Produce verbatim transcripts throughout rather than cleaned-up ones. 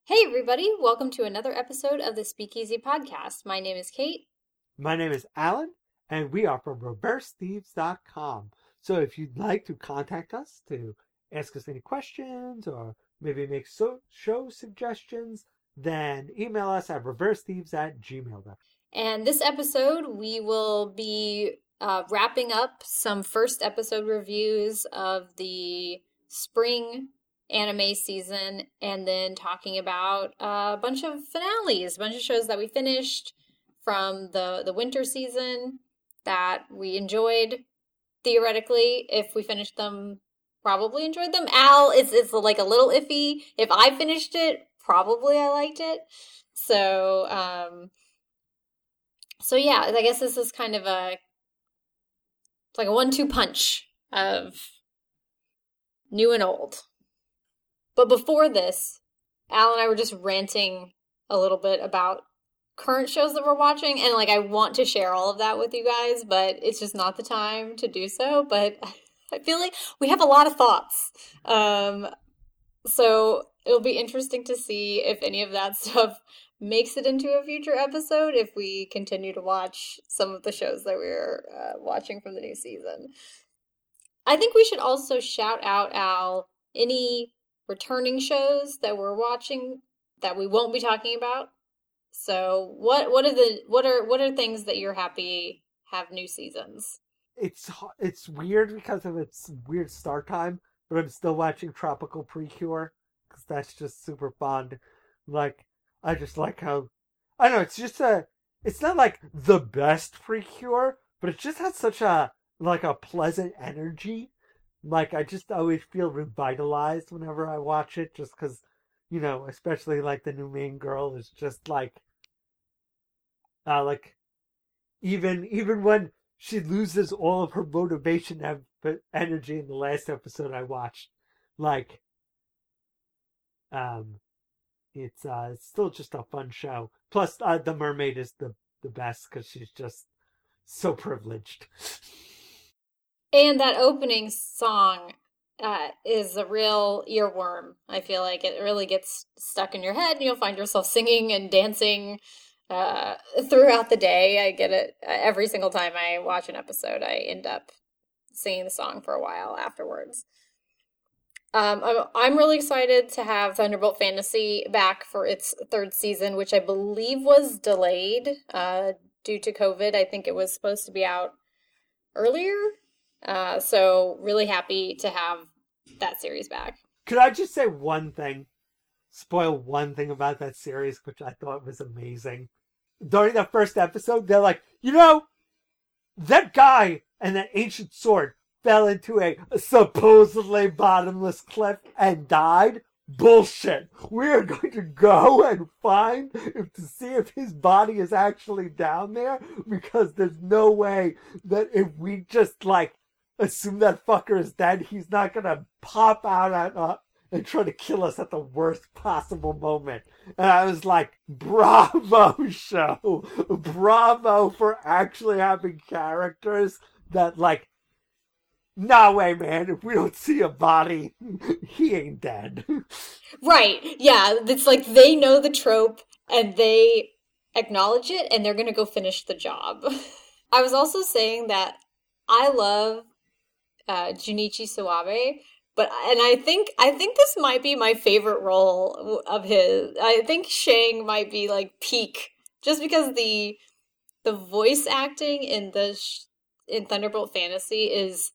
Hey, everybody, welcome to another episode of the Speakeasy Podcast. My name is Kate. My name is Alan, and we are from reverse thieves dot com. So if you'd like to contact us to ask us any questions or maybe make so- show suggestions, then email us at reversethieves at gmail dot com. And this episode, we will be uh, wrapping up some first episode reviews of the spring anime season and then talking about a bunch of finales, a bunch of shows that we finished from the, the winter season that we enjoyed. Theoretically, if we finished them, probably enjoyed them. Al, it's, it's like a little iffy. If I finished it, probably I liked it. So, um... So yeah, I guess this is kind of a, it's like a one-two punch of new and old. But before this, Al and I were just ranting a little bit about current shows that we're watching, and like I want to share all of that with you guys, but it's just not the time to do so. But I feel like we have a lot of thoughts. Um, so it'll be interesting to see if any of that stuff makes it into a future episode if we continue to watch some of the shows that we're uh, watching from the new season. I think we should also shout out, Al, any returning shows that we're watching that we won't be talking about. So what what are the what are what are things that you're happy have new seasons? It's it's weird because of its weird start time, but I'm still watching Tropical Precure because that's just super fun. Like, I just like how, I don't know, it's just a, it's not like the best Precure, but it just has such a, like a pleasant energy. Like, I just always feel revitalized whenever I watch it, just because, you know, especially like the new main girl is just like, uh, like, even, even when she loses all of her motivation and energy in the last episode I watched, like, um, It's uh, it's still just a fun show. Plus, uh, the mermaid is the the best because she's just so privileged. And that opening song uh, is a real earworm. I feel like it really gets stuck in your head, and you'll find yourself singing and dancing uh, throughout the day. I get it every single time I watch an episode. I end up singing the song for a while afterwards. Um, I'm, I'm really excited to have Thunderbolt Fantasy back for its third season, which I believe was delayed uh, due to COVID. I think it was supposed to be out earlier. Uh, so really happy to have that series back. Could I just say one thing? Spoil one thing about that series, which I thought was amazing. During the first episode, they're like, you know, that guy and that ancient sword fell into a supposedly bottomless cliff and died. Bullshit. We are going to go and find if to see if his body is actually down there, because there's no way that if we just like assume that fucker is dead, he's not gonna pop out at us and try to kill us at the worst possible moment. And I was like, bravo, show. Bravo for actually having characters that like, no way, man. If we don't see a body, he ain't dead. Right. Yeah. It's like they know the trope and they acknowledge it and they're going to go finish the job. I was also saying that I love uh, Junichi Suwabe, but and I think I think this might be my favorite role of his. I think Shang might be like peak, just because the the voice acting in the in Thunderbolt Fantasy is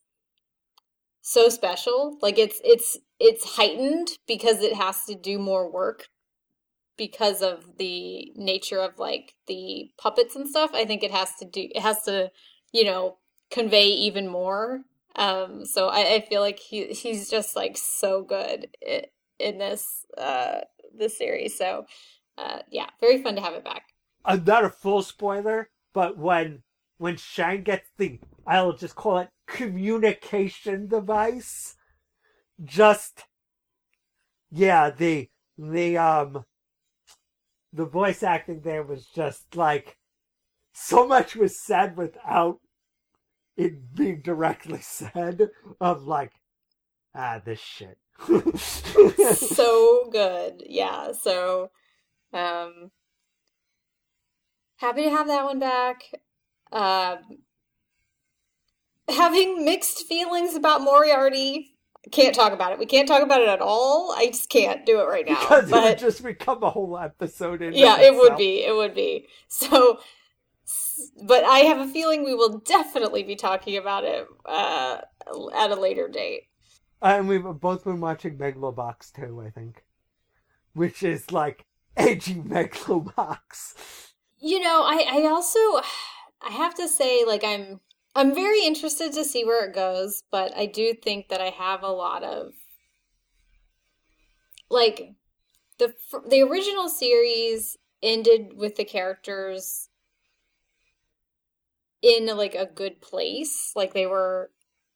so special. Like it's it's it's heightened because it has to do more work because of the nature of like the puppets and stuff. I think it has to do it has to, you know, convey even more. Um so I, I feel like he he's just like so good in, in this uh this series. So uh yeah, very fun to have it back. I'm not a full spoiler, but when when Shang gets the, I'll just call it communication device, just yeah, the the um the voice acting there was just like, so much was said without it being directly said, of like, ah, this shit. So good. Yeah. So, um, happy to have that one back. Uh, having mixed feelings about Moriarty. Can't talk about it. We can't talk about it at all. I just can't do it right now. Because but, it would just become a whole episode in yeah, it would be. It would be. So, but I have a feeling we will definitely be talking about it uh, at a later date. And we've both been watching Megalobox too, I think. Which is like edgy Megalobox. You know, I, I also I have to say, like, I'm I'm very interested to see where it goes, but I do think that I have a lot of like the the original series ended with the characters in like a good place. Like they were,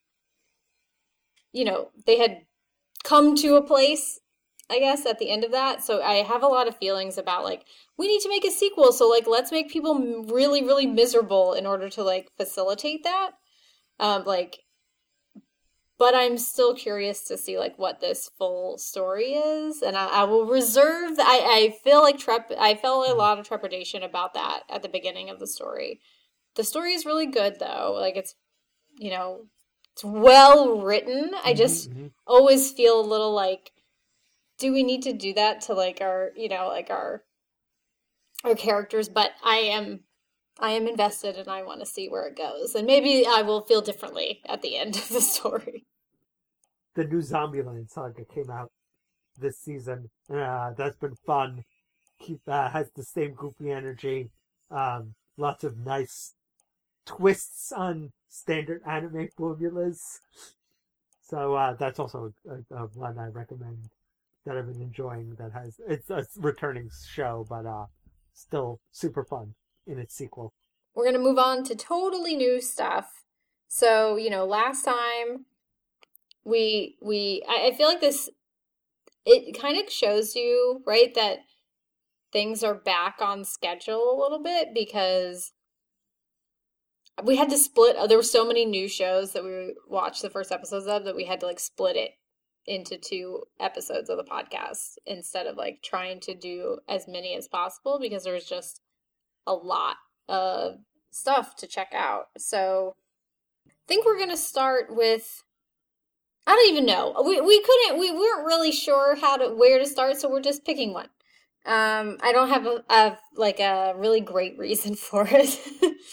you know, they had come to a place, I guess, at the end of that. So I have a lot of feelings about like, we need to make a sequel. So like, let's make people really, really miserable in order to like facilitate that. Um, like, but I'm still curious to see like what this full story is, and I, I will reserve. I I feel like trep. I felt a lot of trepidation about that at the beginning of the story. The story is really good though. Like it's, you know, it's well written. I just mm-hmm. always feel a little like, do we need to do that to like our, you know, like our our characters? But I am I am invested and I want to see where it goes. And maybe I will feel differently at the end of the story. The new Zombieland saga came out this season. Uh, that's been fun. Keep uh, has the same goofy energy. Um, lots of nice twists on standard anime formulas. So uh, that's also a, a one I recommend that I've been enjoying. That has it's a returning show, but uh, still super fun in its sequel. We're gonna move on to totally new stuff. So you know, last time. We, we, I, I feel like this, it kind of shows you, right, that things are back on schedule a little bit because we had to split, there were so many new shows that we watched the first episodes of that we had to like split it into two episodes of the podcast instead of like trying to do as many as possible because there was just a lot of stuff to check out. So I think we're going to start with I don't even know. We we couldn't. We weren't really sure how to where to start, so we're just picking one. Um, I don't have a, a like a really great reason for it.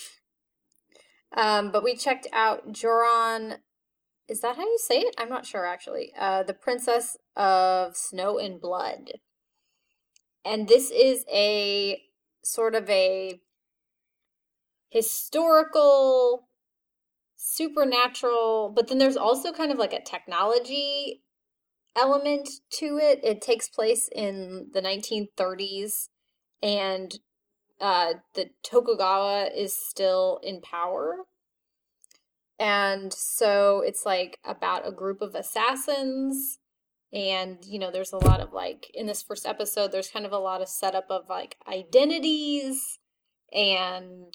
um, but we checked out Joran. Is that how you say it? I'm not sure actually. Uh, the Princess of Snow and Blood, and this is a sort of a historical. Supernatural, but then there's also kind of like a technology element to it. It takes place in the nineteen thirties, and uh, the Tokugawa is still in power. And so it's like about a group of assassins, and you know, there's a lot of like, in this first episode, there's kind of a lot of setup of like identities, and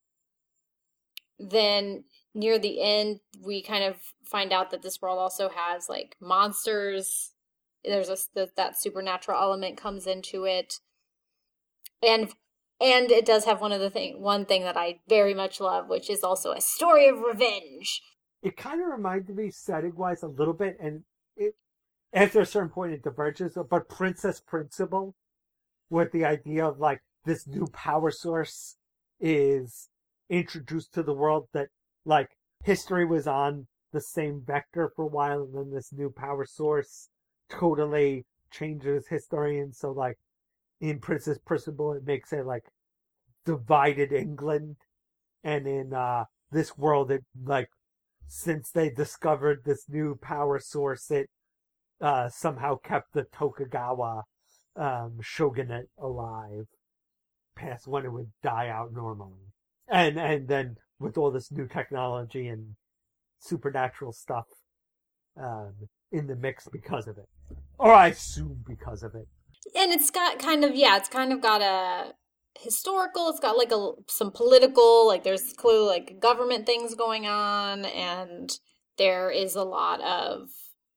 then near the end, we kind of find out that this world also has like monsters. There's a that, that supernatural element comes into it, and and it does have one of the thing one thing that I very much love, which is also a story of revenge. It kind of reminded me setting wise a little bit, and it after a certain point it diverges. But Princess Principle, with the idea of like this new power source is introduced to the world that. Like, history was on the same vector for a while, and then this new power source totally changes history. And so, like, in Princess Principle, it makes it, like, divided England. And in uh, this world, it, like, since they discovered this new power source, it uh, somehow kept the Tokugawa um, shogunate alive past when it would die out normally. And, and then... with all this new technology and supernatural stuff um, in the mix because of it. Or I assume because of it. And it's got kind of, yeah, it's kind of got a historical, it's got like a some political, like there's clearly like government things going on, and there is a lot of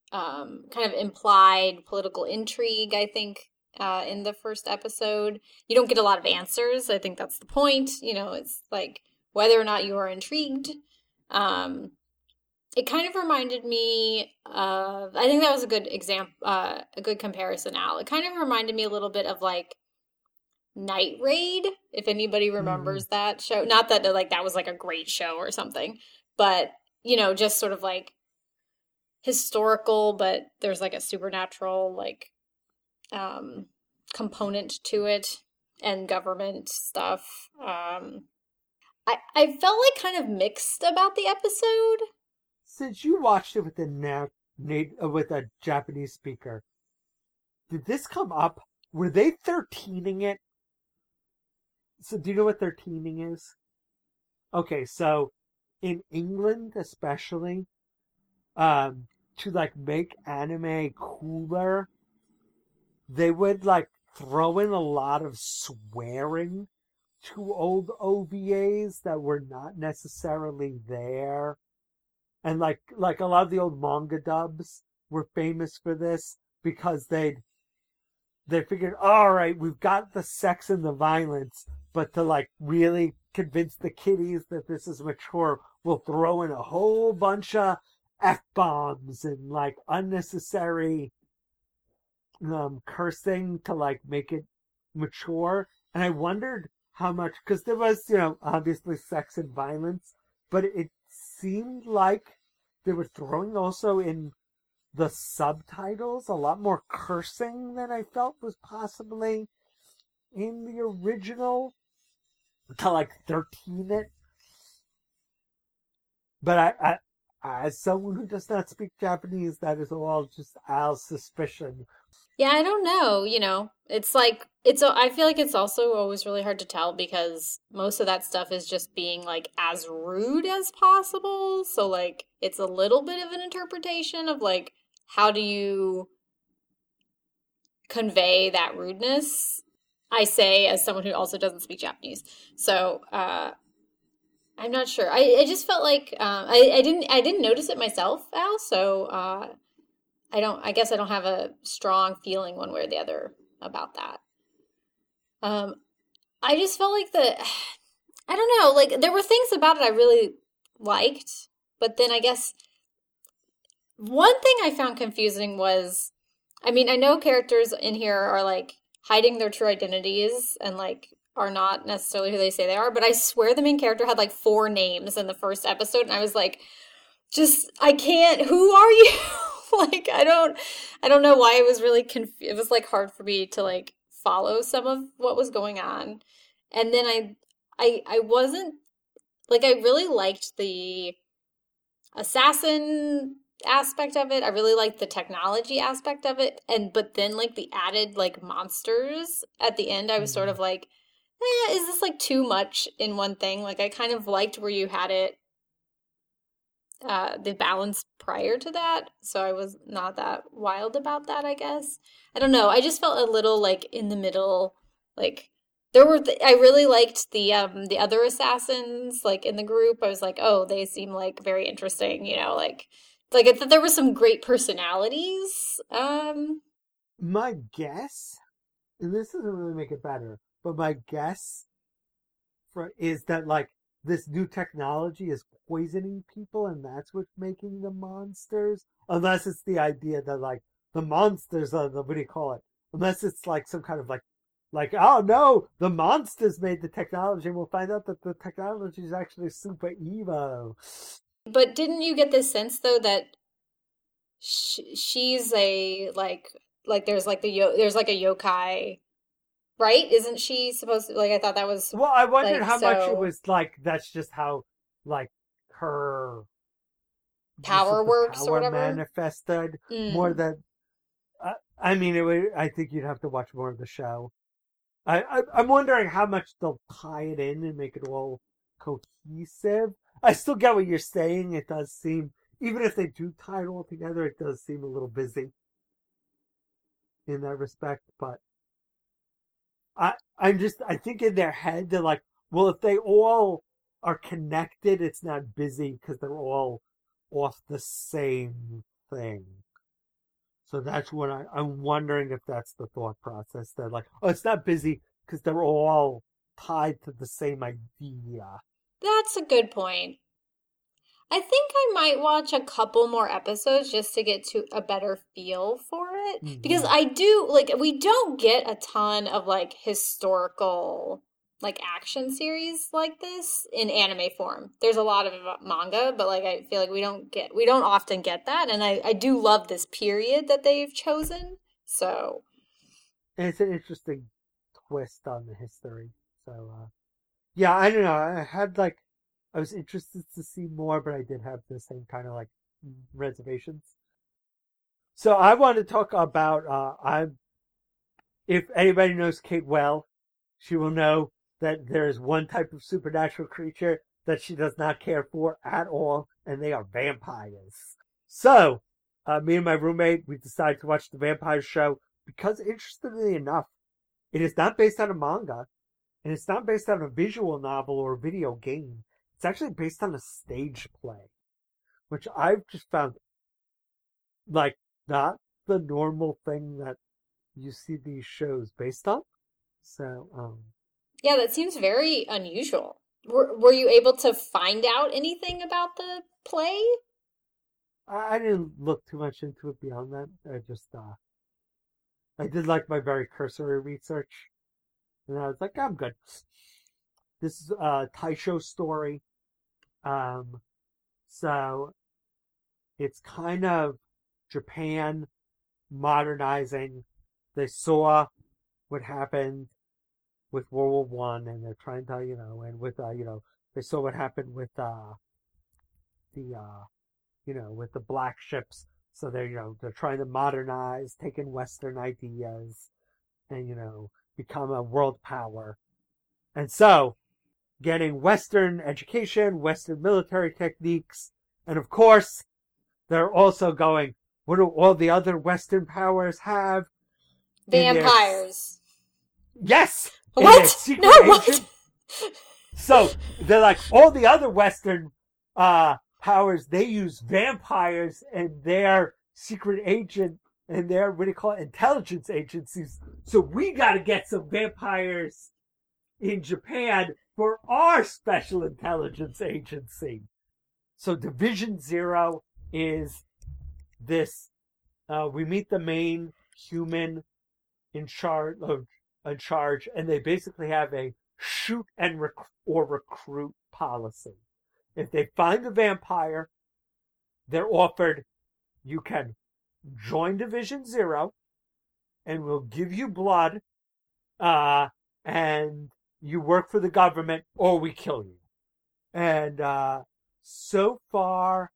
um, kind of implied political intrigue, I think, uh, in the first episode. You don't get a lot of answers. I think that's the point. You know, it's like whether or not you are intrigued. Um, it kind of reminded me of, I think that was a good example, uh, a good comparison, Al. It kind of reminded me a little bit of like Night Raid, if anybody remembers mm. that show. Not that like that was like a great show or something, but you know, just sort of like historical, but there's like a supernatural like um component to it, and government stuff. Um I I felt like kind of mixed about the episode. Since you watched it with a na- na- with a Japanese speaker, did this come up? Were they thirteening it? So do you know what thirteening is? Okay, so in England especially, um, to like make anime cooler, they would like throw in a lot of swearing to old O V As that were not necessarily there. And like like a lot of the old manga dubs were famous for this because they'd they figured, all right, we've got the sex and the violence, but to like really convince the kiddies that this is mature, we'll throw in a whole bunch of F-bombs and like unnecessary um, cursing to like make it mature. And I wondered how much, because there was, you know, obviously sex and violence, but it seemed like they were throwing also in the subtitles a lot more cursing than I felt was possibly in the original to like thirteen it. But I, I, as someone who does not speak Japanese, that is all just Al's suspicion. Yeah, I don't know. You know, it's like, it's, I feel like it's also always really hard to tell because most of that stuff is just being like as rude as possible. So like, it's a little bit of an interpretation of like, how do you convey that rudeness? I say as someone who also doesn't speak Japanese. So, uh, I'm not sure. I, I just felt like, um, I, I didn't, I didn't notice it myself, Al. So, uh, I don't, I guess I don't have a strong feeling one way or the other about that. Um, I just felt like the, I don't know, like there were things about it I really liked, but then I guess one thing I found confusing was, I mean, I know characters in here are like hiding their true identities and like are not necessarily who they say they are, but I swear the main character had like four names in the first episode, and I was like, just, I can't, who are you? Like, I don't, I don't know why it was really, conf- it was like hard for me to like follow some of what was going on. And then I, I, I wasn't, like, I really liked the assassin aspect of it. I really liked the technology aspect of it. And, but then like the added like monsters at the end, I was sort of like, eh, is this like too much in one thing? Like, I kind of liked where you had it, uh, the balance prior to that. So I was not that wild about that, I guess. I don't know. I just felt a little like in the middle, like there were, th- I really liked the, um, the other assassins like in the group. I was like, oh, they seem like very interesting, you know, like, like I thought there were some great personalities. Um, my guess, and this doesn't really make it better, but my guess for, is that like this new technology is poisoning people and that's what's making them monsters. Unless it's the idea that like the monsters are the, what do you call it? Unless it's like some kind of like, like, oh no, the monsters made the technology and we'll find out that the technology is actually super evil. But didn't you get this sense though that sh- she's a like like there's like the yo- there's like a yokai, right? Isn't she supposed to, like, I thought that was, well, I wondered like, how so... much it was like that's just how like her power works power or whatever manifested mm. more than uh, I mean it would, I think you'd have to watch more of the show. I, I I'm wondering how much they'll tie it in and make it all cohesive. I still get what you're saying. It does seem, even if they do tie it all together, it does seem a little busy in that respect. But I, I'm just, I think in their head, they're like, well, if they all are connected, it's not busy because they're all off the same thing. So that's what I, I'm wondering if that's the thought process. They're like, oh, it's not busy because they're all tied to the same idea. That's a good point. I think I might watch a couple more episodes just to get to a better feel for it. Because Mm-hmm. I do, like, we don't get a ton of, like, historical, like, action series like this in anime form. There's a lot of manga, but, like, I feel like we don't get, we don't often get that. And I, I do love this period that they've chosen. So, And it's an interesting twist on the history. So, uh, yeah, I don't know. I had like, I was interested to see more, but I did have the same kind of like reservations. So I want to talk about, uh, I'm, if anybody knows Kate well, she will know that there is one type of supernatural creature that she does not care for at all, and they are vampires. So, uh, me and my roommate, we decided to watch the vampire show because, interestingly enough, it is not based on a manga, and it's not based on a visual novel or a video game. It's actually based on a stage play, which I've just found, like, not the normal thing that you see these shows based on. So, um, yeah, that seems very unusual. Were, were you able to find out anything about the play? I, I didn't look too much into it beyond that. I just, uh, I did like my very cursory research, and I was like, I'm good. This is a Taisho story. Um, so it's kind of Japan modernizing. They saw what happened with World War One, and they're trying to, you know, and with, uh, you know, they saw what happened with uh, the, uh, you know, with the black ships. So they're, you know, they're trying to modernize, taking Western ideas, and you know, become a world power. And so, getting Western education, Western military techniques, and of course, they're also going, what do all the other Western powers have? In their, Vampires. yes! In their What? secret No, what? ancient. So, they're like, all the other Western uh, powers, they use vampires and their secret agent and their, what do you call it, intelligence agencies. So we gotta get some vampires in Japan for our special intelligence agency. So Division Zero is this, uh, we meet the main human in charge of in charge, and they basically have a shoot and rec- or recruit policy. If they find a vampire, they're offered, you can join Division Zero, and we'll give you blood, uh, and you work for the government, or we kill you. And uh, so far,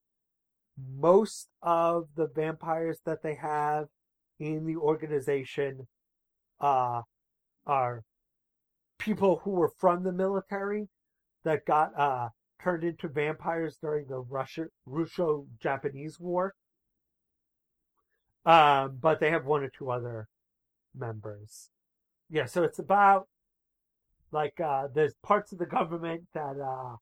most of the vampires that they have in the organization uh, are people who were from the military that got uh, turned into vampires during the Russia, Russo-Japanese War. Um, but they have one or two other members. Yeah, so it's about like uh, there's parts of the government that uh,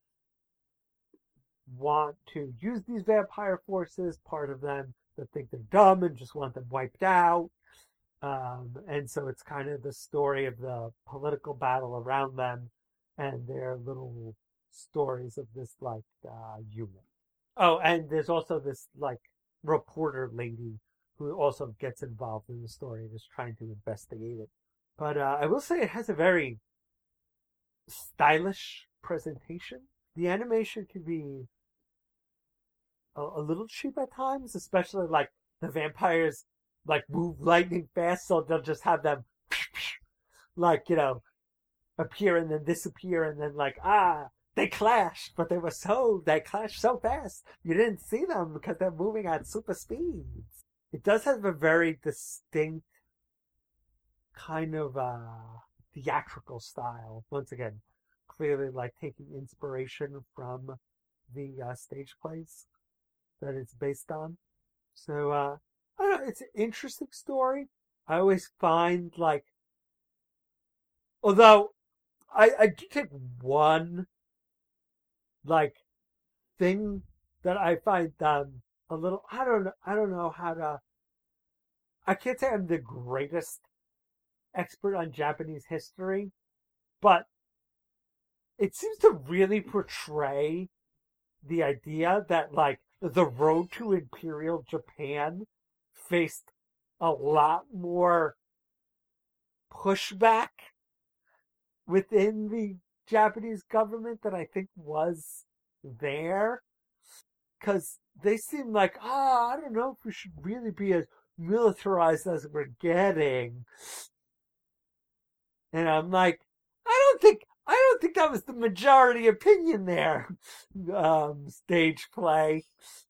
want to use these vampire forces. Part of them that think they're dumb and just want them wiped out. Um, and so it's kind of the story of the political battle around them and their little stories of this like uh, unit. Oh, and there's also this like reporter lady who also gets involved in the story and is trying to investigate it. But uh, I will say it has a very stylish presentation. The animation can be a, a little cheap at times, especially like the vampires like move lightning fast, so they'll just have them like, you know, appear and then disappear and then like, ah, they clashed, but they were so, they clashed so fast, you didn't see them because they're moving at super speeds. It does have a very distinct kind of uh, theatrical style. Once again, clearly like taking inspiration from the uh, stage plays that it's based on. So, uh, I don't know, it's an interesting story. I always find like, although I, I do take one like thing that I find um a little I don't know I don't know how to I can't say I'm the greatest expert on Japanese history, but it seems to really portray the idea that, like, the road to Imperial Japan faced a lot more pushback within the Japanese government than I think was there. Because they seem like, ah, oh, I don't know if we should really be as militarized as we're getting. And I'm like, I don't think, I don't think that was the majority opinion there. Um, stage play.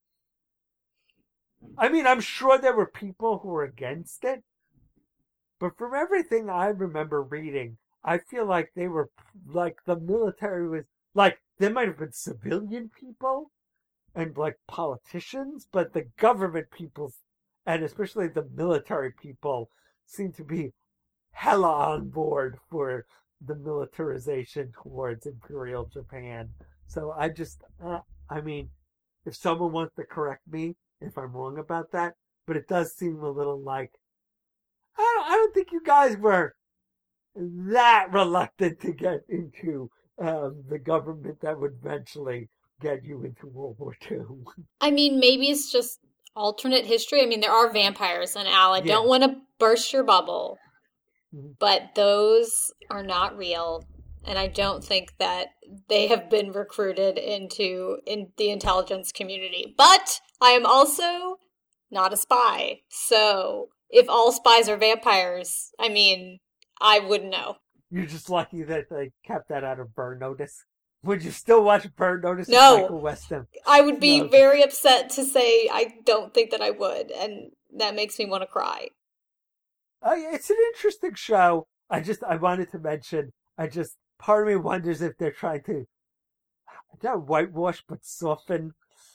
I mean, I'm sure there were people who were against it, but from everything I remember reading, I feel like they were, like, the military was, like, there might have been civilian people and, like, politicians, but the government people, and especially the military people, seem to be hella on board for the militarization towards Imperial Japan. So I just, uh, I mean, if someone wants to correct me if I'm wrong about that, but it does seem a little like, I don't, I don't think you guys were that reluctant to get into um, the government that would eventually get you into World War Two. I mean, maybe it's just alternate history. I mean, there are vampires in Al. I Yeah. don't want to burst your bubble, Mhm. but those are not real. And I don't think that they have been recruited into in the intelligence community. But I am also not a spy. So if all spies are vampires, I mean, I wouldn't know. You're just lucky that they kept that out of Burn Notice. Would you still watch Burn Notice with No. Michael Weston? I would be No. very upset to say I don't think that I would, and that makes me want to cry. Oh, yeah, it's an interesting show. I just, I wanted to mention, I just, part of me wonders if they're trying to, not whitewash, but soften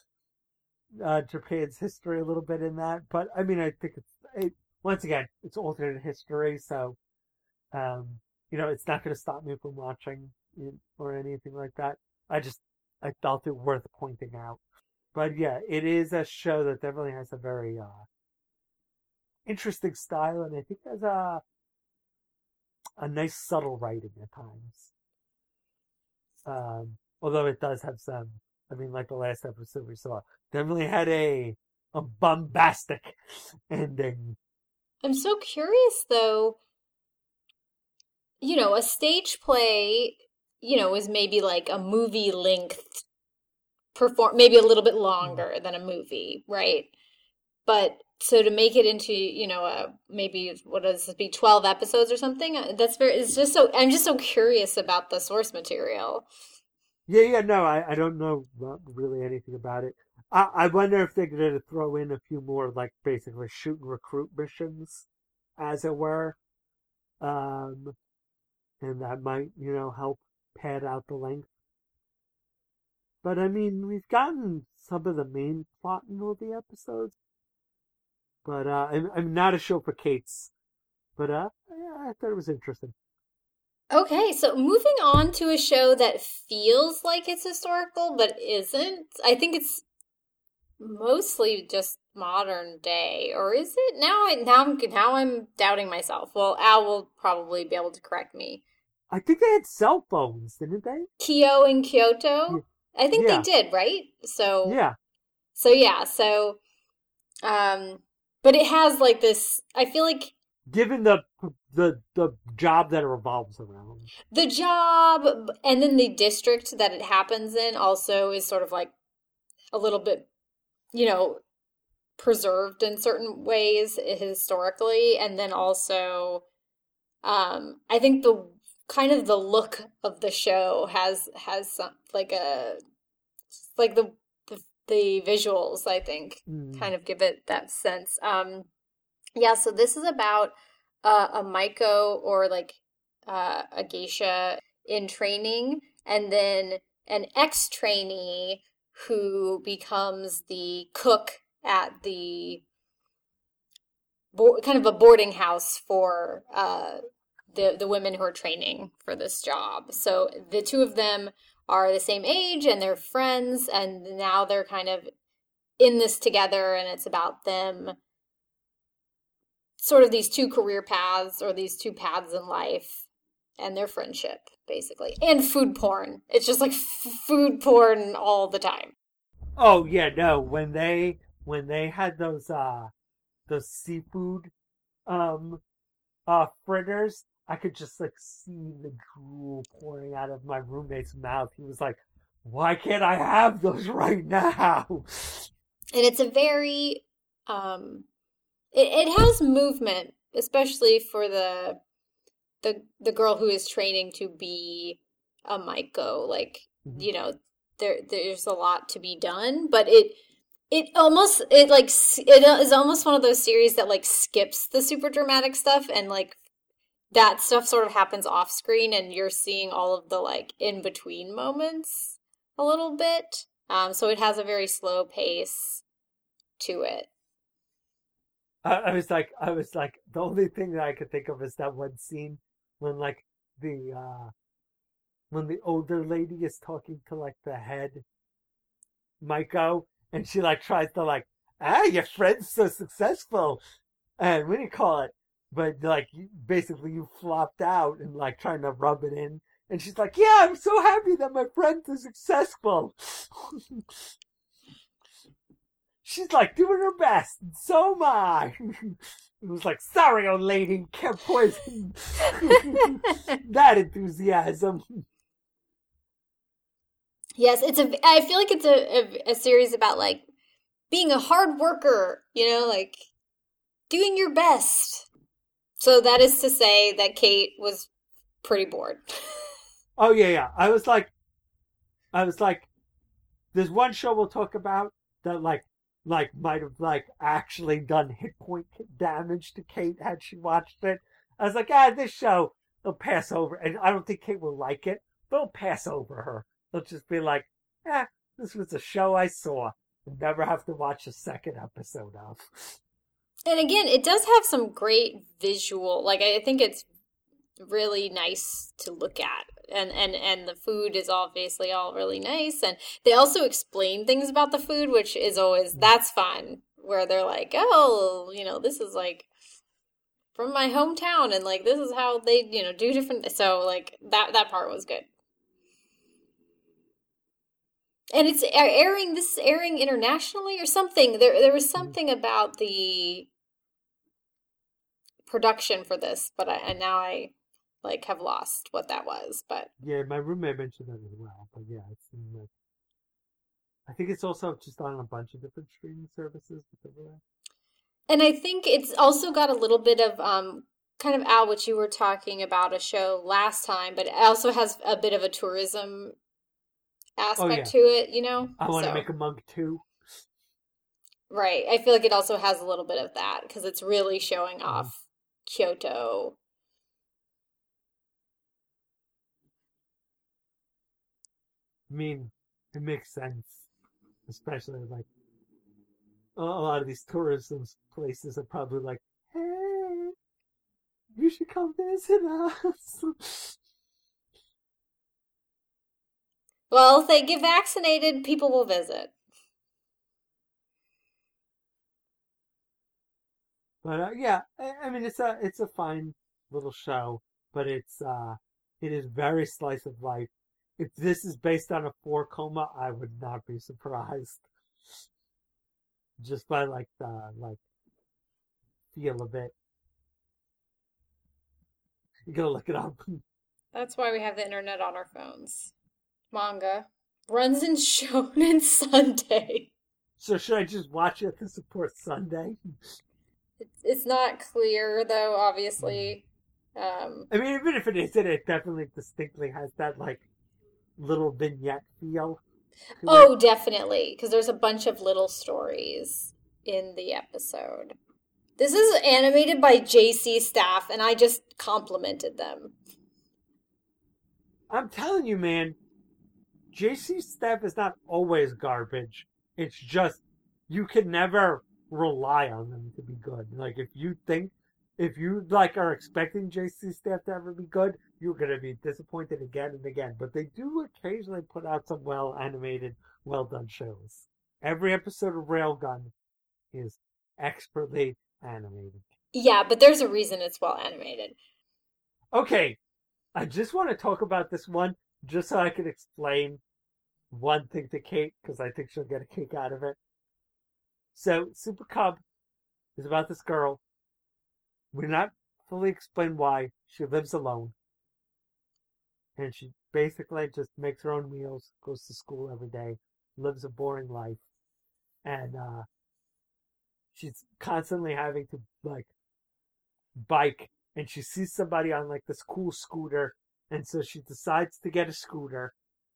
uh, Japan's history a little bit in that. But, I mean, I think it's, it, once again, it's alternate history, so, um, you know, it's not going to stop me from watching it or anything like that. I just, I felt it worth pointing out. But yeah, it is a show that definitely has a very uh, interesting style, and I think has a a nice subtle writing at times. Um, although it does have some, I mean, like the last episode we saw, definitely had a a bombastic ending. I'm so curious, though. You know, a stage play, you know, is maybe like a movie length perform, maybe a little bit longer than a movie, right? But so to make it into, you know, a maybe what does it be, twelve episodes or something? That's very, it's just so, I'm just so curious about the source material. Yeah, yeah, no, I, I don't know really anything about it. I, I wonder if they're going to throw in a few more, like, basically shoot and recruit missions, as it were. Um, and that might, you know, help pad out the length. But, I mean, we've gotten some of the main plot in all the episodes. But, uh, I'm, I'm not a show for Kate's. But, uh, yeah, I thought it was interesting. Okay, so moving on to a show that feels like it's historical but isn't. I think it's mostly just modern day, or is it? Now I now I'm now I'm doubting myself. Well, Al will probably be able to correct me. I think they had cell phones, didn't they? Kyo and Kyoto? I think Yeah. they did, right? So Yeah. so yeah, so um but it has like this, I feel like Given the the the job that it revolves around. the job and then the district that it happens in also is sort of like a little bit, you know, preserved in certain ways historically. And then also, um, I think the kind of the look of the show has has some, like a like the the, the visuals, I think, Mm. kind of give it that sense. Um, yeah, so this is about uh, a Maiko, or like uh, a geisha in training, and then an ex-trainee who becomes the cook at the bo- kind of a boarding house for uh, the the women who are training for this job. So the two of them are the same age and they're friends, and now they're kind of in this together, and it's about them sort of these two career paths or these two paths in life and their friendship, basically. And food porn. It's just like f- food porn all the time. Oh yeah, no. When they when they had those uh those seafood um uh fritters, I could just like see the drool pouring out of my roommate's mouth. He was like, "Why can't I have those right now?" And it's a very um it, it has movement, especially for the the the girl who is training to be a Maiko. Like, Mhm. you know, there there's a lot to be done, but it it almost it like it is almost one of those series that like skips the super dramatic stuff, and like that stuff sort of happens off screen, and you're seeing all of the like in between moments a little bit. Um, so it has a very slow pace to it. I, I was like, I was like, the only thing that I could think of is that one scene when like the uh when the older lady is talking to like the head Maiko, and she like tries to like, ah, your friend's so successful, and what do you call it? But like, you, basically, you flopped out and like trying to rub it in, and she's like, yeah, I'm so happy that my friend is successful. She's like doing her best, and so am I. It was like, sorry, old lady, can't poison that enthusiasm. Yes, it's a. I feel like it's a, a a series about like being a hard worker, you know, like doing your best. So that is to say that Kate was pretty bored. Oh yeah, yeah. I was like, I was like, there's one show we'll talk about that like, like might have like actually done hit point damage to Kate had she watched it. I was like, ah, this show will pass over, and I don't think Kate will like it, but it'll pass over her. They'll just be like, eh, this was a show I saw and never have to watch a second episode of. And again, it does have some great visual, like I think it's really nice to look at. And, and and the food is obviously all really nice. And they also explain things about the food, which is always, that's fun. Where they're like, oh, you know, this is like from my hometown, and like this is how they, you know, do different. So like that that part was good. And it's airing, this is airing internationally or something. There there was something about the production for this, but I, and now I like have lost what that was. But yeah, my roommate mentioned that as well. But yeah, it's like, I think it's also just on a bunch of different streaming services. And I think it's also got a little bit of um kind of Al, what you were talking about a show last time, but it also has a bit of a tourism aspect oh, yeah. to it, you know? I want so. to make a mug too. Right. I feel like it also has a little bit of that because it's really showing off mm. Kyoto. I mean, it makes sense, especially like a lot of these tourism places are probably like, hey, you should come visit us. Well, if they get vaccinated, people will visit. But uh, yeah, I, I mean, it's a it's a fine little show, but it's uh, it is very slice of life. If this is based on a four coma, I would not be surprised. Just by like the like feel of it. You gotta look it up. That's why we have the internet on our phones. Manga runs in Shonen Sunday. So should I just watch it to support Sunday? It's, it's not clear though, obviously. Um, I mean, even if it isn't, it definitely distinctly has that like little vignette feel. Oh, it. Definitely, because there's a bunch of little stories in the episode. This is animated by J C Staff, and I just complimented them. I'm telling you, man, J C Staff is not always garbage. It's just you can never rely on them to be good. Like if you think, if you like are expecting J C Staff to ever be good, you're gonna be disappointed again and again. But they do occasionally put out some well animated, well done shows. Every episode of Railgun is expertly animated. Yeah, but there's a reason it's well animated. Okay, I just want to talk about this one just so I can explain one thing to Kate because I think she'll get a kick out of it. So, Super Cub is about this girl. We're not fully explained why. She lives alone. And she basically just makes her own meals, goes to school every day, lives a boring life. And uh, she's constantly having to, like, bike. And she sees somebody on, like, this cool scooter. And so she decides to get a scooter.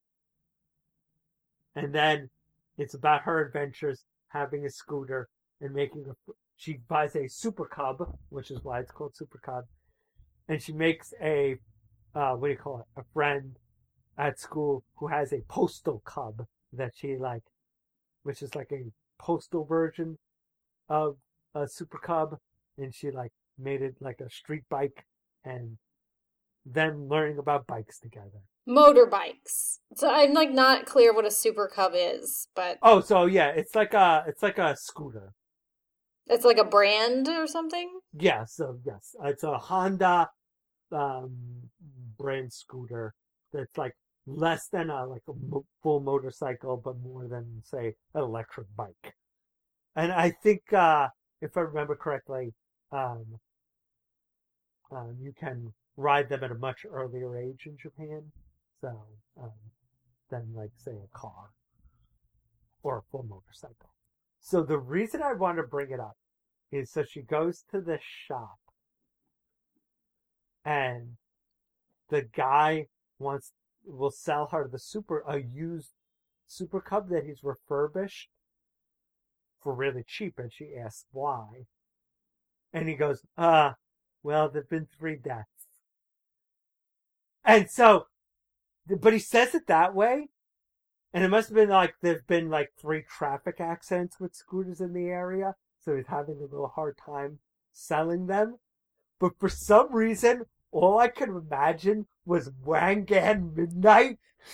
And then it's about her adventures having a scooter and making a. She buys a Super Cub, which is why it's called Super Cub, and she makes a uh, what do you call it? A friend at school who has a Postal Cub that she like, which is like a postal version of a Super Cub, and she like made it like a street bike, and them learning about bikes together. Motorbikes. So I'm like not clear what a Super Cub is, but Oh, so yeah, it's like a it's like a scooter. it's like a brand or something? Yeah, so yes, it's a Honda um, brand scooter that's like less than a like a mo- full motorcycle, but more than say an electric bike. And I think uh, if I remember correctly, um, um, you can ride them at a much earlier age in Japan, so um, than like say a car or a full motorcycle. So the reason I want to bring it up is so she goes to the shop and the guy wants will sell her the super a used Super Cub that he's refurbished for really cheap, and she asks why. And he goes, uh, well, there've been three deaths. And so but he says it that way, and it must have been like there've been like three traffic accidents with scooters in the area, so he's having a little hard time selling them. But for some reason, all I could imagine was Wangan Midnight.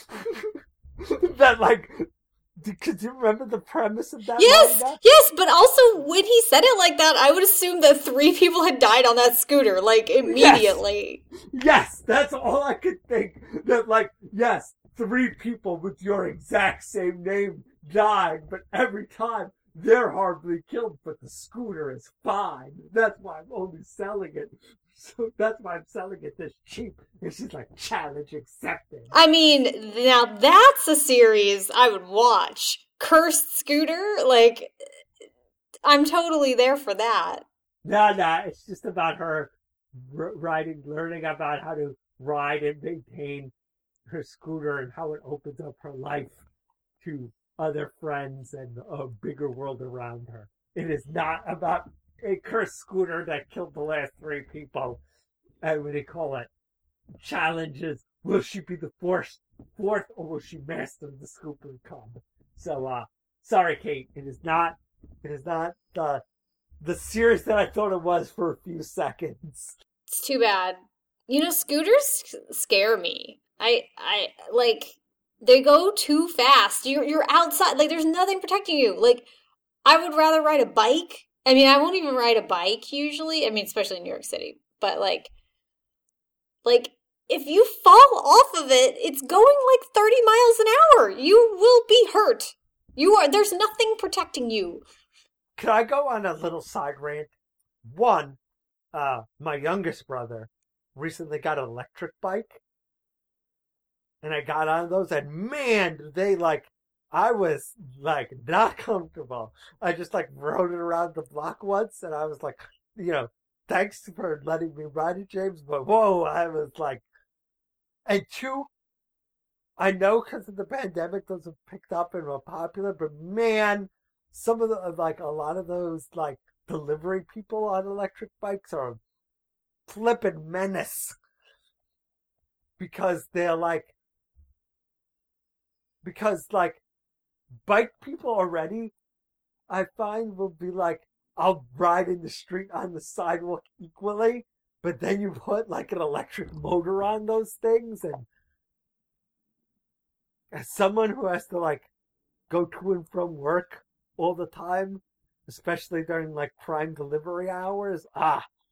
That like, could you remember the premise of that? Yes, manga? yes, but also when he said it like that, I would assume that three people had died on that scooter, like immediately. Yes, yes, that's all I could think. That like, yes, three people with your exact same name died, but every time they're horribly killed, but the scooter is fine. That's why I'm only selling it. So that's why I'm selling it this cheap. And she's like, challenge accepted. I mean, now that's a series I would watch. Cursed Scooter? Like, I'm totally there for that. No, no, it's just about her r- riding, learning about how to ride and maintain her scooter and how it opens up her life to other friends and a bigger world around her. It is not about a cursed scooter that killed the last three people. And what do you call it? Challenges. Will she be the fourth, fourth or will she master the Super Cub? So, uh, sorry, Kate. It is not, it is not the, the series that I thought it was for a few seconds. It's too bad. You know, scooters scare me. I, I, like, they go too fast. You're, you're outside. Like, there's nothing protecting you. Like, I would rather ride a bike. I mean, I won't even ride a bike usually. I mean, especially in New York City. But, like, like, if you fall off of it, it's going like thirty miles an hour. You will be hurt. You are, there's nothing protecting you. Can I go on a little side rant? One, uh, my youngest brother recently got an electric bike. And I got on those, and man, do they like, I was like not comfortable. I just like rode it around the block once, and I was like, you know, thanks for letting me ride it, James, but whoa, I was like, and two, I know because of the pandemic, those have picked up and were popular, but man, some of the, like, a lot of those, like, delivery people on electric bikes are flippin' menace. Because they're like, because, like, bike people already, I find, will be like, I'll ride in the street on the sidewalk equally, but then you put, like, an electric motor on those things, and as someone who has to, like, go to and from work all the time, especially during, like, prime delivery hours, ah,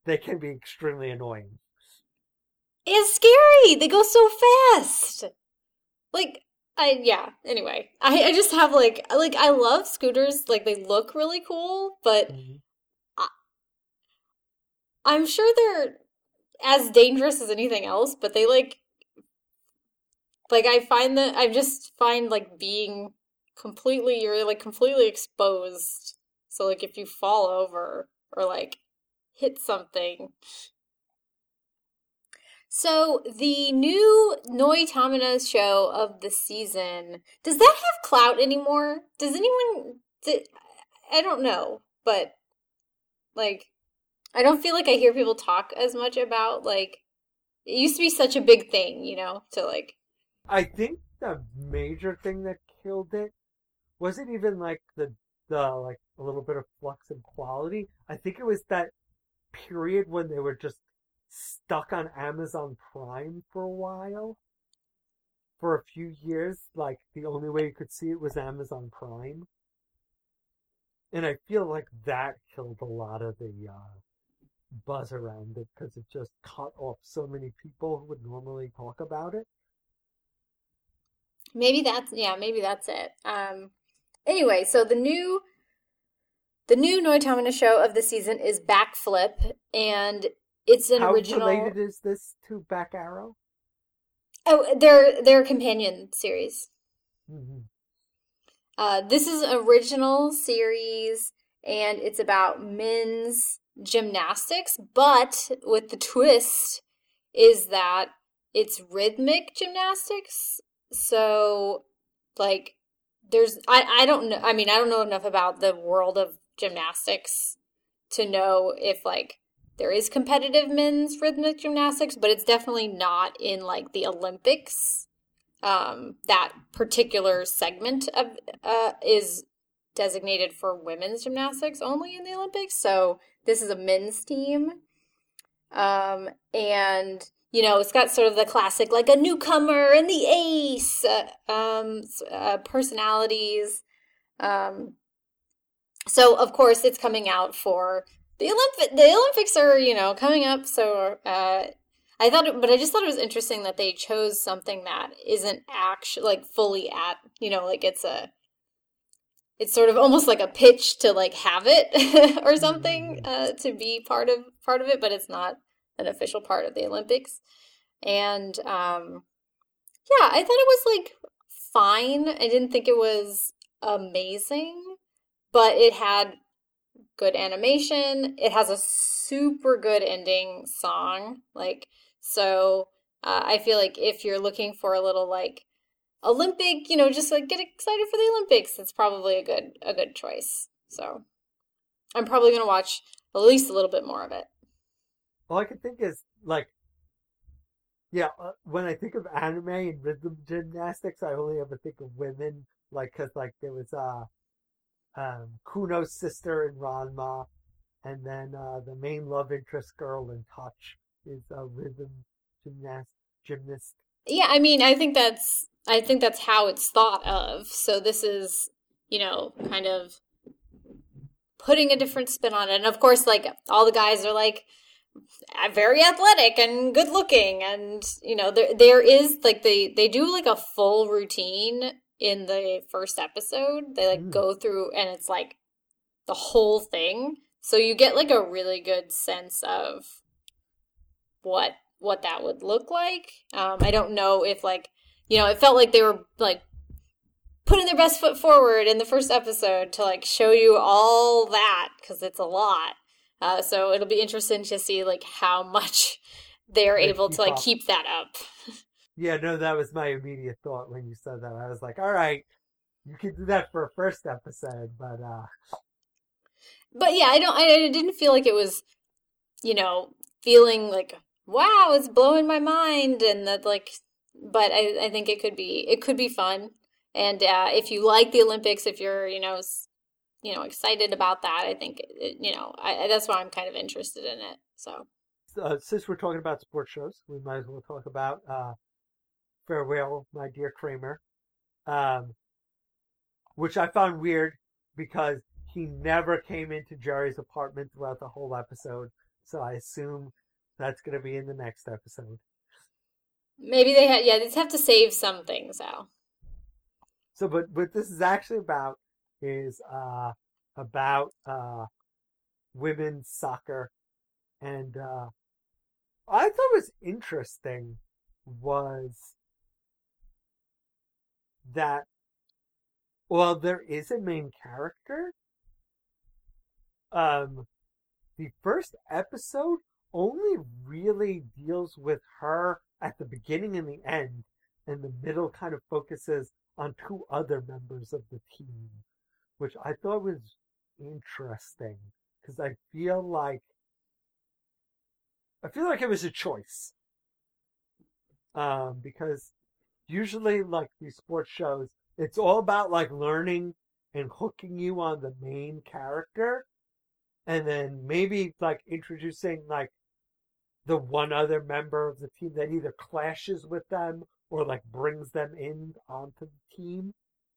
they can be extremely annoying. It's scary. They go so fast. Like, I, yeah, anyway. I, I just have, like, like, I love scooters. Like, they look really cool, but Mm-hmm. I, I'm sure they're as dangerous as anything else, but they, like, like, I find that, I just find, like, being completely, you're, like, completely exposed. So, like, if you fall over or, like, hit something. So, the new Noi Tamina show of the season, does that have clout anymore? Does anyone, d I don't know, but, like, I don't feel like I hear people talk as much about, like, it used to be such a big thing, you know, to, like, I think the major thing that killed it wasn't even like the the like a little bit of flux in quality. I think it was that period when they were just stuck on Amazon Prime for a while. For a few years, like the only way you could see it was Amazon Prime. And I feel like that killed a lot of the uh, buzz around it because it just cut off so many people who would normally talk about it. maybe that's, yeah, maybe that's it. Um, anyway, so the new, the new Noi Tamina show of the season is Backflip, and it's an How original. related is this to Back Arrow? Oh, they're they're a companion series. Mm-hmm. Uh, this is an original series, and it's about men's gymnastics, but with the twist is that it's rhythmic gymnastics. So, like, there's I I don't know. I mean, I don't know enough about the world of gymnastics to know if like there is competitive men's rhythmic gymnastics, but it's definitely not in like the Olympics. Um, that particular segment of uh, is designated for women's gymnastics only in the Olympics. So this is a men's team. Um, and, you know, it's got sort of the classic, like a newcomer and the ace uh, um, uh, personalities. Um, so, of course, it's coming out for the Olympic. The Olympics are, you know, coming up. So, uh, I thought, it, but I just thought it was interesting that they chose something that isn't actually like fully at, you know, like it's a, it's sort of almost like a pitch to like have it or something uh, to be part of part of it, but it's not an official part of the Olympics. And um, yeah, I thought it was like fine. I didn't think it was amazing, but it had good animation. It has a super good ending song. Like, so uh, I feel like if you're looking for a little like Olympic, you know, just like get excited for the Olympics, it's probably a good a good choice. So I'm probably gonna watch at least a little bit more of it. All I can think is like, yeah, uh, when I think of anime and rhythm gymnastics, I only ever think of women, like, cause like there was uh, um, Kuno's sister in Ranma, and then uh, the main love interest girl in Touch is a rhythm gymnast gymnast. Yeah, I mean, I think that's I think that's how it's thought of. So this is, you know, kind of putting a different spin on it. And of course, like all the guys are like very athletic and good looking, and you know, there there is like they they do like a full routine in the first episode. They like Mm. go through and it's like the whole thing. So you get like a really good sense of what what that would look like. Um, I don't know if like, you know, it felt like they were like putting their best foot forward in the first episode to like show you all that because it's a lot. Uh, so it'll be interesting to see like how much they're They able keep to like up. keep that up. Yeah, no, that was my immediate thought when you said that. I was like, all right, you could do that for a first episode, but uh, But yeah, I don't. I didn't feel like it was, you know, feeling like wow, it's blowing my mind, and that like. But I, I think it could be it could be fun, and uh, if you like the Olympics, if you're you know you know excited about that, I think it, you know I, that's why I'm kind of interested in it. So uh, since we're talking about sports shows, we might as well talk about uh, Farewell, My Dear Kramer, um, which I found weird because he never came into Jerry's apartment throughout the whole episode. So I assume that's going to be in the next episode. Maybe they had, yeah, they just have to save some things out. So, but what this is actually about is uh, about uh, women's soccer, and uh, I thought was interesting was that well, there is a main character. Um, the first episode only really deals with her at the beginning and the end, and the middle kind of focuses on two other members of the team, which I thought was interesting because I feel like I feel like it was a choice. Um, because usually, like these sports shows, it's all about like learning and hooking you on the main character, and then maybe like introducing like the one other member of the team that either clashes with them or like brings them in onto the team.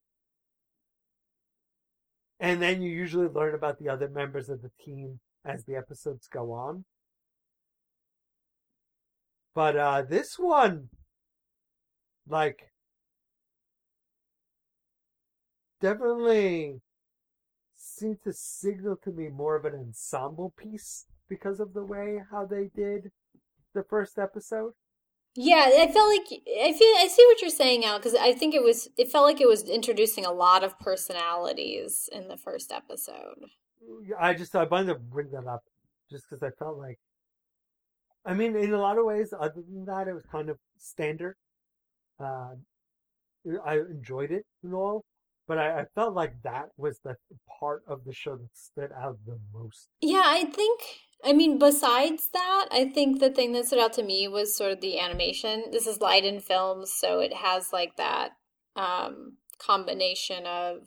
And then you usually learn about the other members of the team as the episodes go on. But uh this one, like, definitely seemed to signal to me more of an ensemble piece because of the way how they did the first episode. Yeah, I felt like I feel I see what you're saying, Al, because I think it was it felt like it was introducing a lot of personalities in the first episode. I just I wanted to bring that up just because I felt like, I mean, in a lot of ways, other than that, it was kind of standard. Uh, I enjoyed it and all, but I, I felt like that was the part of the show that stood out the most. Yeah, I think, I mean, besides that, I think the thing that stood out to me was sort of the animation. This is Leiden Films, so it has like that um, combination of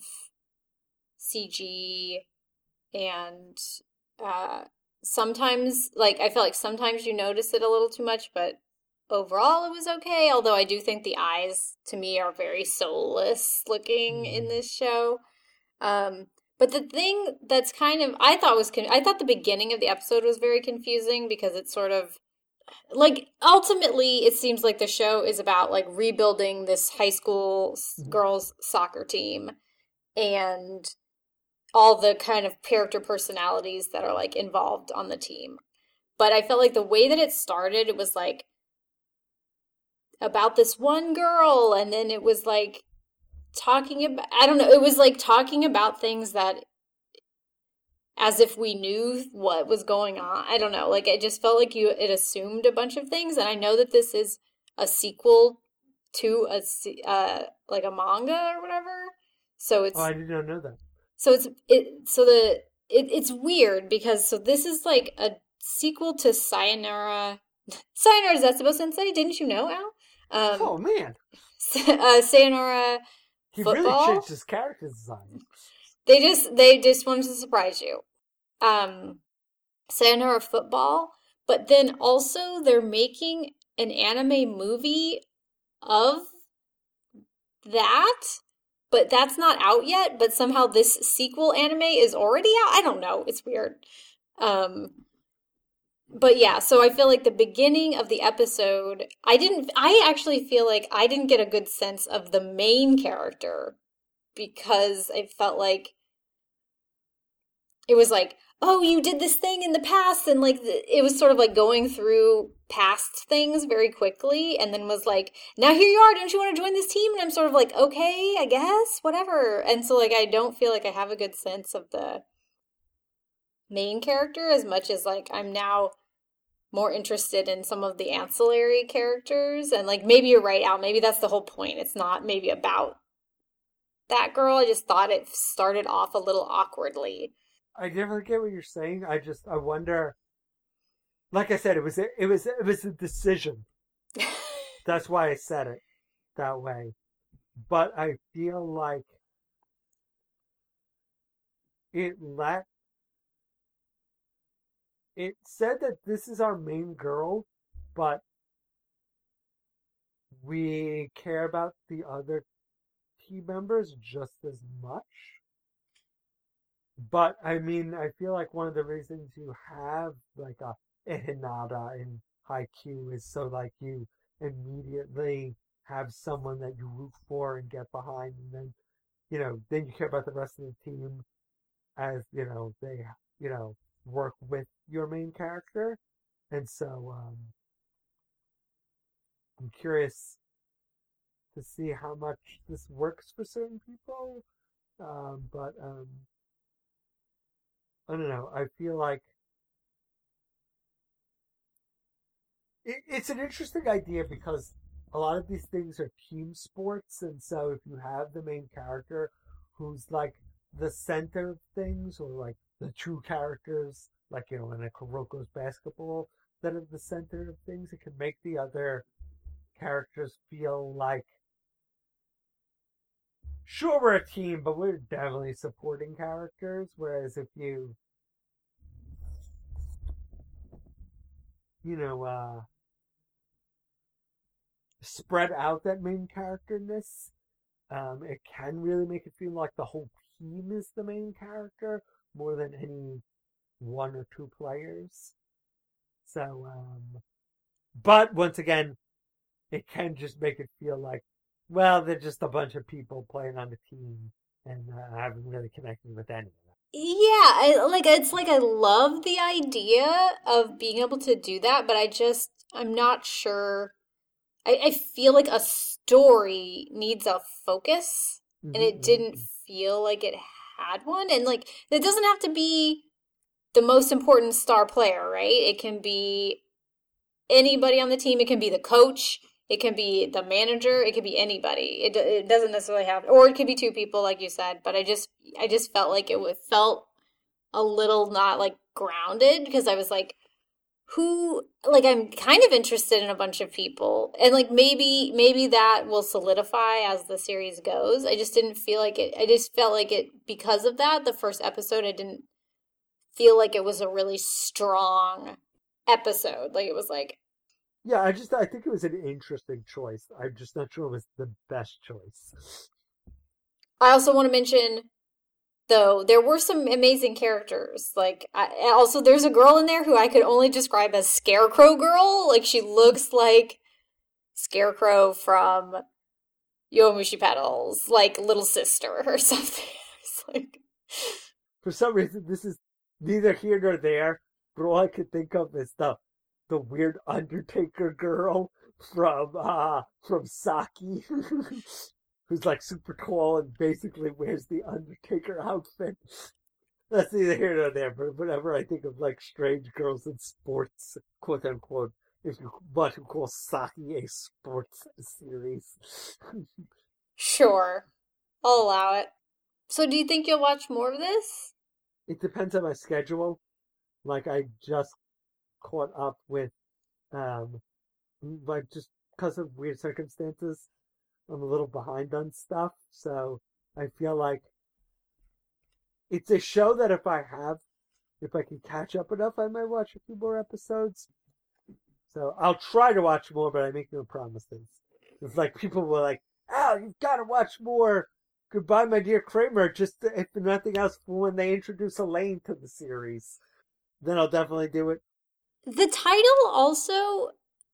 C G and uh, sometimes, like, I feel like sometimes you notice it a little too much, but overall it was okay. Although I do think the eyes, to me, are very soulless looking in Mm. this show. Um, but the thing that's kind of I thought was con I thought the beginning of the episode was very confusing because it's sort of like ultimately it seems like the show is about like rebuilding this high school s- Mhm. girls soccer team and all the kind of character personalities that are like involved on the team. But I felt like the way that it started, it was like about this one girl, and then it was like talking about I don't know, it was like talking about things that as if we knew what was going on. I don't know. Like it just felt like you it assumed a bunch of things, and I know that this is a sequel to a uh like a manga or whatever. So Oh, it's I did not know that. so it's it so the it, it's weird because so this is like a sequel to Sayonara. Sayonara is Zetsubou Sensei, didn't you know, Al? Um Oh man, uh, Sayonara he really Football. changed his character design. They just they just wanted to surprise you. Um Sayonara Football, but then also they're making an anime movie of that, but that's not out yet, but somehow this sequel anime is already out. I don't know. It's weird. Um but yeah, so I feel like the beginning of the episode, I didn't I actually feel like I didn't get a good sense of the main character because I felt like it was like, oh, you did this thing in the past, and like it was sort of like going through past things very quickly, and then was like, now here you are, don't you want to join this team? And I'm sort of like, okay, I guess, whatever. And so like I don't feel like I have a good sense of the main character as much as like I'm now more interested in some of the ancillary characters. And like maybe you're right, Al, maybe that's the whole point. It's not maybe about that girl. I just thought it started off a little awkwardly. I definitely get what you're saying. I just I wonder. Like I said, it was it was it was a decision. That's why I said it that way. But I feel like it let it said that this is our main girl, but we care about the other team members just as much. But I mean, I feel like one of the reasons you have like a a Hinata in Haikyuu is so like you immediately have someone that you root for and get behind, and then you know then you care about the rest of the team as you know they you know work with your main character, and so um, I'm curious to see how much this works for certain people, um, but um, I don't know. I feel like it, it's an interesting idea because a lot of these things are team sports, and so if you have the main character who's like the center of things, or like the true characters, like you know in a Kuroko's basketball, that are the center of things, it can make the other characters feel like, sure, we're a team, but we're definitely supporting characters. Whereas if you, you know, uh, spread out that main characterness, um, it can really make it feel like the whole team is the main character more than any one or two players. So, um, but once again, it can just make it feel like, well, they're just a bunch of people playing on the team, and uh, I haven't really connected with any of them. Yeah, I, like it's like I love the idea of being able to do that, but I just I'm not sure. I, I feel like a story needs a focus, and Mm-hmm, it didn't mm-hmm. feel like it had one. And like it doesn't have to be the most important star player, right? It can be anybody on the team. It can be the coach. It can be the manager. It could be anybody. It it doesn't necessarily have, or it could be two people, like you said. But I just I just felt like it would, felt a little not like grounded, because I was like, who, like I'm kind of interested in a bunch of people, and like maybe maybe that will solidify as the series goes. I just didn't feel like it. I just felt like it because of that. The first episode, I didn't feel like it was a really strong episode. Like it was like. Yeah, I just I think it was an interesting choice. I'm just not sure it was the best choice. I also want to mention, though, there were some amazing characters. Like, I, also, there's a girl in there who I could only describe as Scarecrow Girl. Like, she looks like Scarecrow from Yowamushi Pedal's, like, little sister or something. It's like... For some reason, this is neither here nor there, but all I could think of is the the weird Undertaker girl from uh from Saki, who's like super tall and basically wears the Undertaker outfit. That's neither here nor there, but whenever I think of like strange girls in sports, quote unquote, if you want to call Saki a sports series. Sure, I'll allow it. So do you think you'll watch more of this? It depends on my schedule. Like I just caught up with, um, like just because of weird circumstances, I'm a little behind on stuff. So I feel like it's a show that if I have, if I can catch up enough, I might watch a few more episodes. So I'll try to watch more, but I make no promises. It's like people were like, "Al, you've got to watch more Goodbye, My Dear Kramer," just to, if nothing else, for when they introduce Elaine to the series. Then I'll definitely do it. The title also,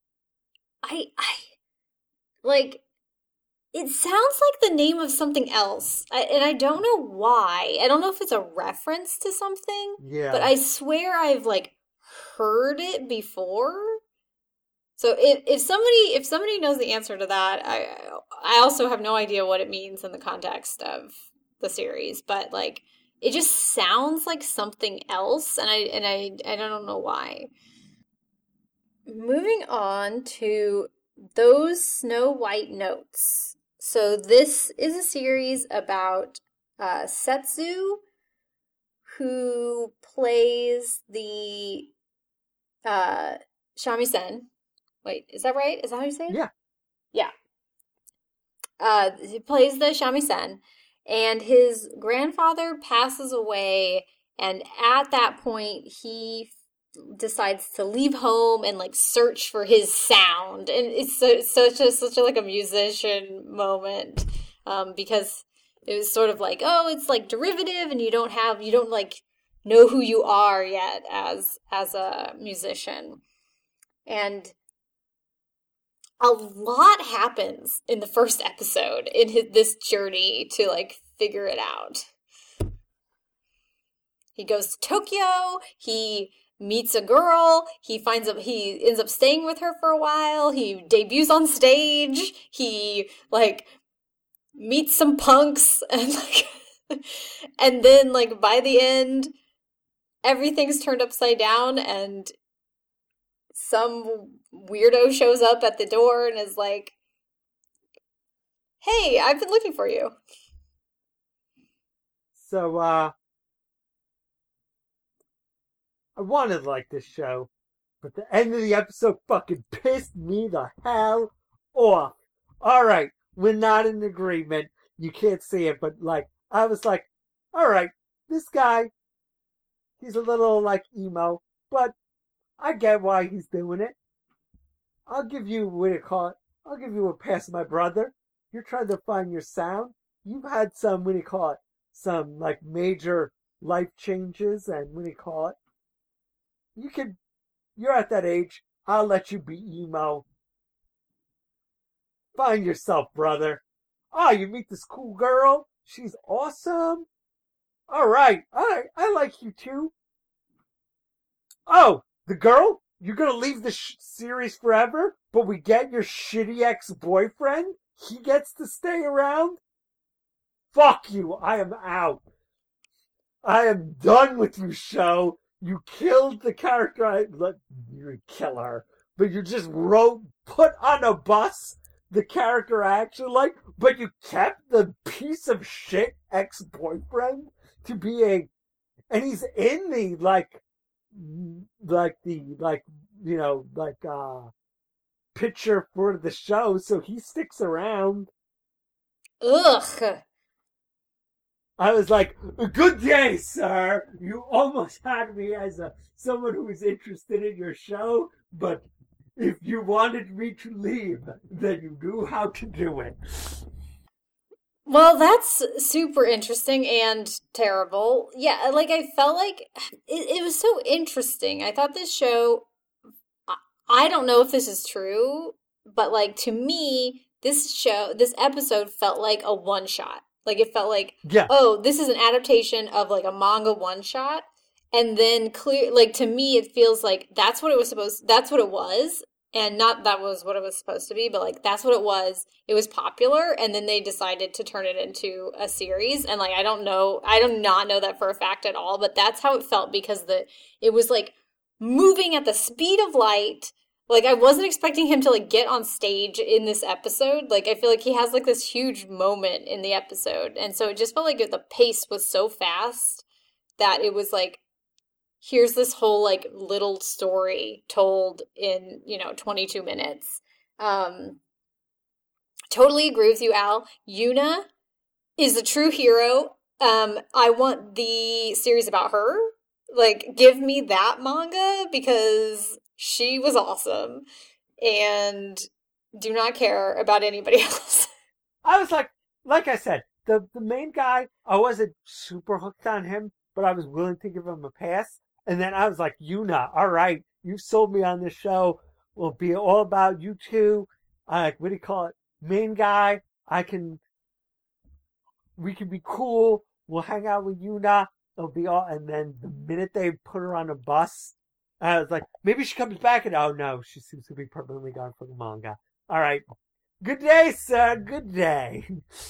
I, I, like, it sounds like the name of something else, I, and I don't know why. I don't know if it's a reference to something, Yeah. but I swear I've, like, heard it before. So if, if somebody if somebody knows the answer to that, I I also have no idea what it means in the context of the series, but like it just sounds like something else, and I and I I don't know why. Moving on to Those Snow White Notes. So this is a series about uh, Setsu, who plays the uh, shamisen. Wait, is that right? Is that how you say it? Yeah. Yeah. Uh, he plays the shamisen, and his grandfather passes away, and at that point, he f- decides to leave home and like search for his sound, and it's so, such a such a like a musician moment, um, because it was sort of like, oh, it's like derivative, and you don't have you don't like know who you are yet as as a musician. And a lot happens in the first episode in his, this journey to like figure it out. He goes to Tokyo, he meets a girl, he finds up he ends up staying with her for a while, he debuts on stage, he like meets some punks, and like and then like by the end everything's turned upside down, and some weirdo shows up at the door and is like, "Hey, I've been looking for you." So, uh, I wanted to like this show, but the end of the episode fucking pissed me the hell off. Alright, we're not in agreement. You can't see it, but like, I was like, alright, this guy, he's a little like emo, but I get why he's doing it. I'll give you, what do you call it? I'll give you a pass, my brother. You're trying to find your sound. You've had some, what do you call it? Some like major life changes, and what do you call it? You can, you're at that age. I'll let you be emo. Find yourself, brother. Oh, you meet this cool girl. She's awesome. All right. All right. I like you too. Oh, the girl? You're going to leave the sh- series forever, but we get your shitty ex-boyfriend? He gets to stay around? Fuck you. I am out. I am done with you, show. You killed the character. I, you didn't kill her, but you just wrote, put on a bus the character I actually like, but you kept the piece of shit ex-boyfriend to be a, and he's in the, like, like the, like, you know, like, uh, picture for the show, so he sticks around. Ugh. I was like, good day, sir. You almost had me as a someone who was interested in your show, but if you wanted me to leave, then you knew how to do it. Well, that's super interesting and terrible. Yeah, like I felt like it, it was so interesting. I thought this show, I, I don't know if this is true, but like to me, this show, this episode felt like a one shot. Like it felt like, yeah. oh, this is an adaptation of like a manga one shot. And then clear, like to me, it feels like that's what it was supposed, that's what it was. And not that was what it was supposed to be, but like that's what it was. It was popular, and then they decided to turn it into a series. And like I don't know, I do not know that for a fact at all, but that's how it felt because the it was like moving at the speed of light. Like I wasn't expecting him to like get on stage in this episode. Like I feel like he has like this huge moment in the episode, and so it just felt like the pace was so fast that it was like, here's this whole like little story told in, you know, twenty-two minutes. Um, totally agree with you, Al. Yuna is a true hero. Um, I want the series about her. Like, give me that manga because she was awesome and do not care about anybody else. I was like, like I said, the, the main guy, I wasn't super hooked on him, but I was willing to give him a pass. And then I was like, Yuna, all right, you sold me on this show. Will be all about you two. Uh, what do you call it? Main guy. I can, we can be cool. We'll hang out with Yuna. It'll be all, and then the minute they put her on a bus, I was like, maybe she comes back, and oh no, she seems to be permanently gone from the manga. All right. Good day, sir. Good day.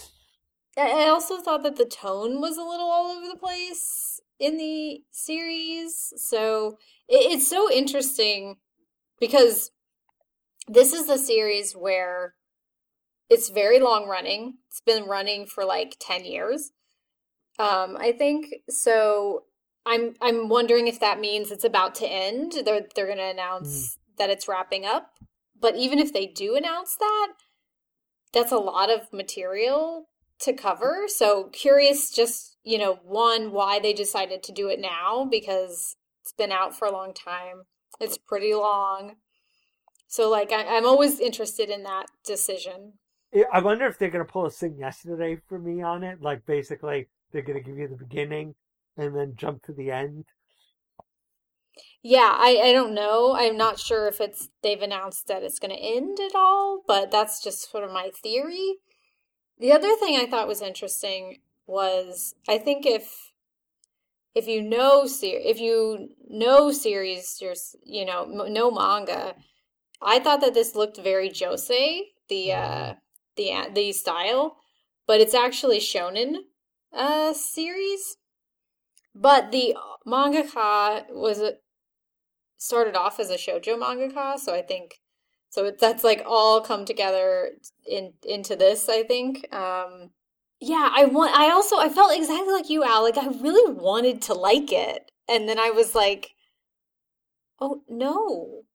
I also thought that the tone was a little all over the place in the series. So it, it's so interesting because this is the series where it's very long running. It's been running for like ten years. Um, I think so. I'm I'm wondering if that means it's about to end. They're they're going to announce mm. that it's wrapping up. But even if they do announce that, that's a lot of material to cover. So curious, just, you know, one, why they decided to do it now, because it's been out for a long time. It's pretty long. So like I, I'm always interested in that decision. I wonder if they're going to pull a Sing Yesterday for me on it. Like basically they're going to give you the beginning and then jump to the end. Yeah, I, I don't know. I'm not sure if it's they've announced that it's going to end at all, but that's just sort of my theory. The other thing I thought was interesting was I think if if you know ser if you know series, you're, you know, m- know manga, I thought that this looked very josei, the uh Mm. the a- the style, but it's actually shonen uh series. But the mangaka was a, started off as a shoujo mangaka, so I think so it, that's like all come together in into this, I think. Um yeah, I want I also I felt exactly like you, Al. Like I really wanted to like it. And then I was like, "Oh, no.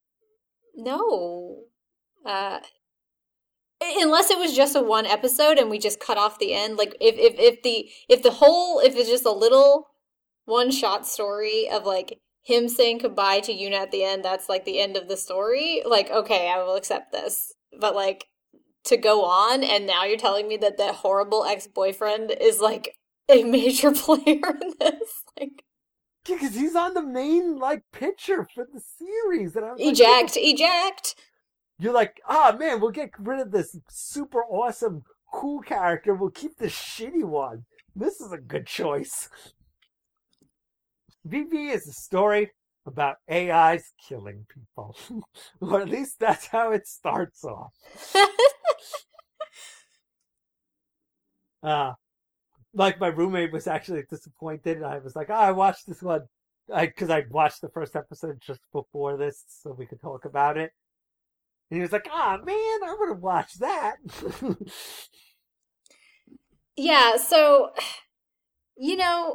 No." Uh unless it was just a one episode and we just cut off the end. Like if if if the if the whole if it's just a little one shot story of like him saying goodbye to Yuna at the end, that's like the end of the story. Like, okay, I will accept this. But like to go on and now you're telling me that that horrible ex-boyfriend is like a major player in this. Like Because he's on the main like picture for the series, and I was like, what the eject, eject. You're like, ah, man, we'll get rid of this super awesome, cool character. We'll keep the shitty one. This is a good choice. V V is a story about A Is killing people. Or at least that's how it starts off. Uh, like my roommate was actually disappointed. I was like, oh, I watched this one because I, I watched the first episode just before this so we could talk about it. And he was like, ah, man, I would have watched that. Yeah, so you know,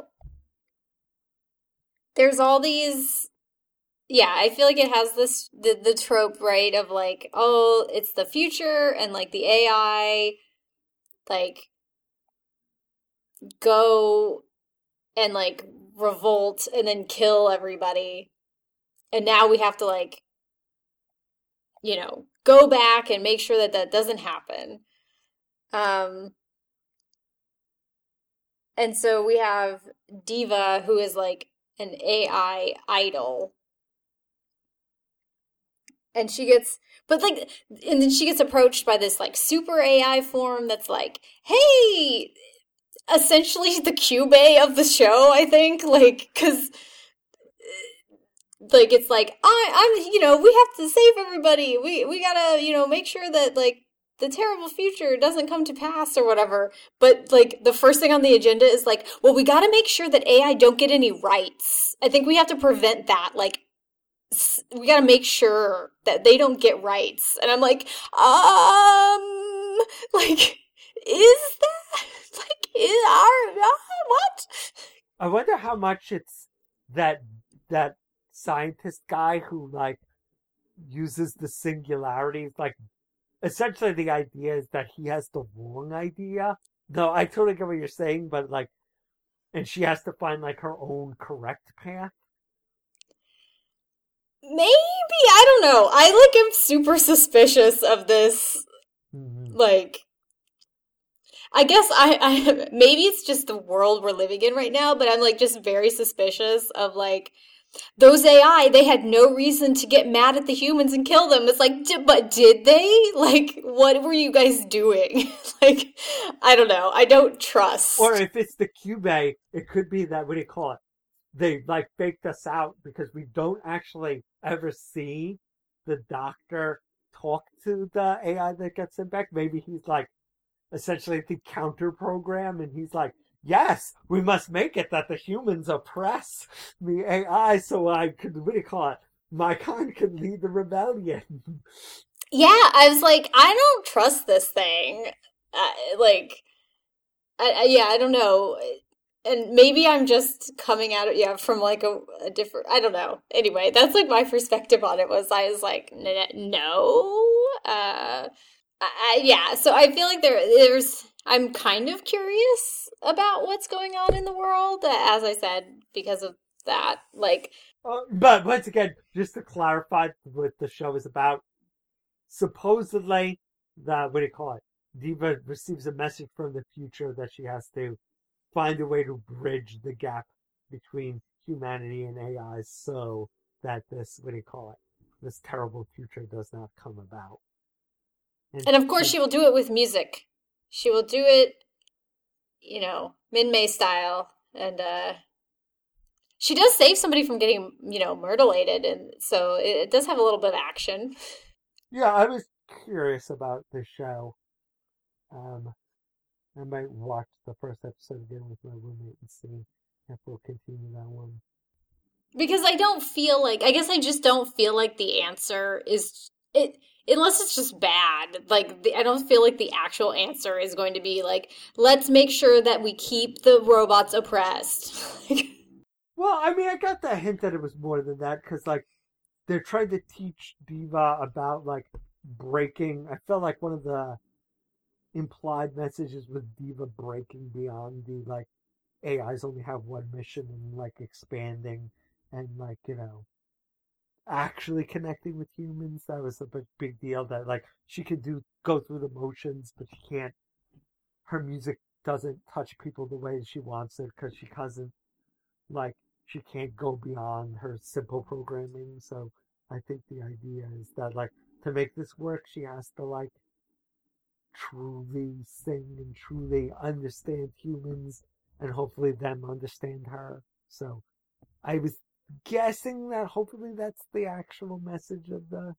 there's all these yeah, I feel like it has this the the trope, right, of like, oh, it's the future and like the A I like go and like revolt and then kill everybody. And now we have to like, you know, go back and make sure that that doesn't happen. Um and so we have Diva who is like an A I idol and she gets but like and then she gets approached by this like super A I form that's like, "Hey, essentially the Cubey of the show, I think, like cuz like it's like I I'm you know, we have to save everybody. We we got to, you know, make sure that like the terrible future doesn't come to pass or whatever." But like the first thing on the agenda is like, "Well, we got to make sure that A I don't get any rights. I think we have to prevent that. Like we got to make sure that they don't get rights." And I'm like, um, like, is that, like, is our, uh, what? I wonder how much it's that that scientist guy who like uses the singularities. Like essentially, the idea is that he has the wrong idea. No, I totally get what you're saying, but like, and she has to find like her own correct path. Maybe, I don't know. I, like, am super suspicious of this, Mm-hmm. like, I guess I, I, maybe it's just the world we're living in right now, but I'm, like, just very suspicious of, like, those A I, they had no reason to get mad at the humans and kill them. It's like, d- but did they? Like, what were you guys doing? Like, I don't know. I don't trust. Or if it's the Cubey, it could be that, what do you call it? They like faked us out because we don't actually ever see the doctor talk to the A I that gets him back. Maybe he's like essentially the counter program, and he's like, yes, we must make it that the humans oppress the A I so I could, what do you call it? My kind could lead the rebellion. Yeah, I was like, I don't trust this thing. Uh, like, I, I, yeah, I don't know. And maybe I'm just coming at it, yeah, from like a, a different, I don't know. Anyway, that's like my perspective on it was I was like, "N- no, uh, I, I, yeah. So I feel like there, there's, I'm kind of curious about what's going on in the world, uh, as I said, because of that. Like, Uh, but once again, just to clarify what the show is about, supposedly, the, what do you call it? Diva receives a message from the future that she has to find a way to bridge the gap between humanity and A Is so that this, what do you call it, this terrible future does not come about. And, and of course she, she will do it with music. She will do it, you know, Min-Mei style. And uh, she does save somebody from getting, you know, murderlated. And so it, it does have a little bit of action. Yeah, I was curious about the show. Um, I might watch the first episode again with my roommate and see if we'll continue that one. Because I don't feel like, I guess I just don't feel like the answer is, it unless it's just bad. Like, the, I don't feel like the actual answer is going to be like, let's make sure that we keep the robots oppressed. Well, I mean, I got the hint that it was more than that, because, like, they're trying to teach Diva about, like, breaking. I felt like one of the implied messages was Diva breaking beyond the, like, A Is only have one mission and, like, expanding and, like, you know, actually connecting with humans. That was a big, big deal, that, like, she could do go through the motions, but she can't, her music doesn't touch people the way she wants it, because she doesn't, like, she can't go beyond her simple programming. So I think the idea is that, like, to make this work, she has to, like, truly sing and truly understand humans, and hopefully them understand her. So I was guessing that hopefully that's the actual message of the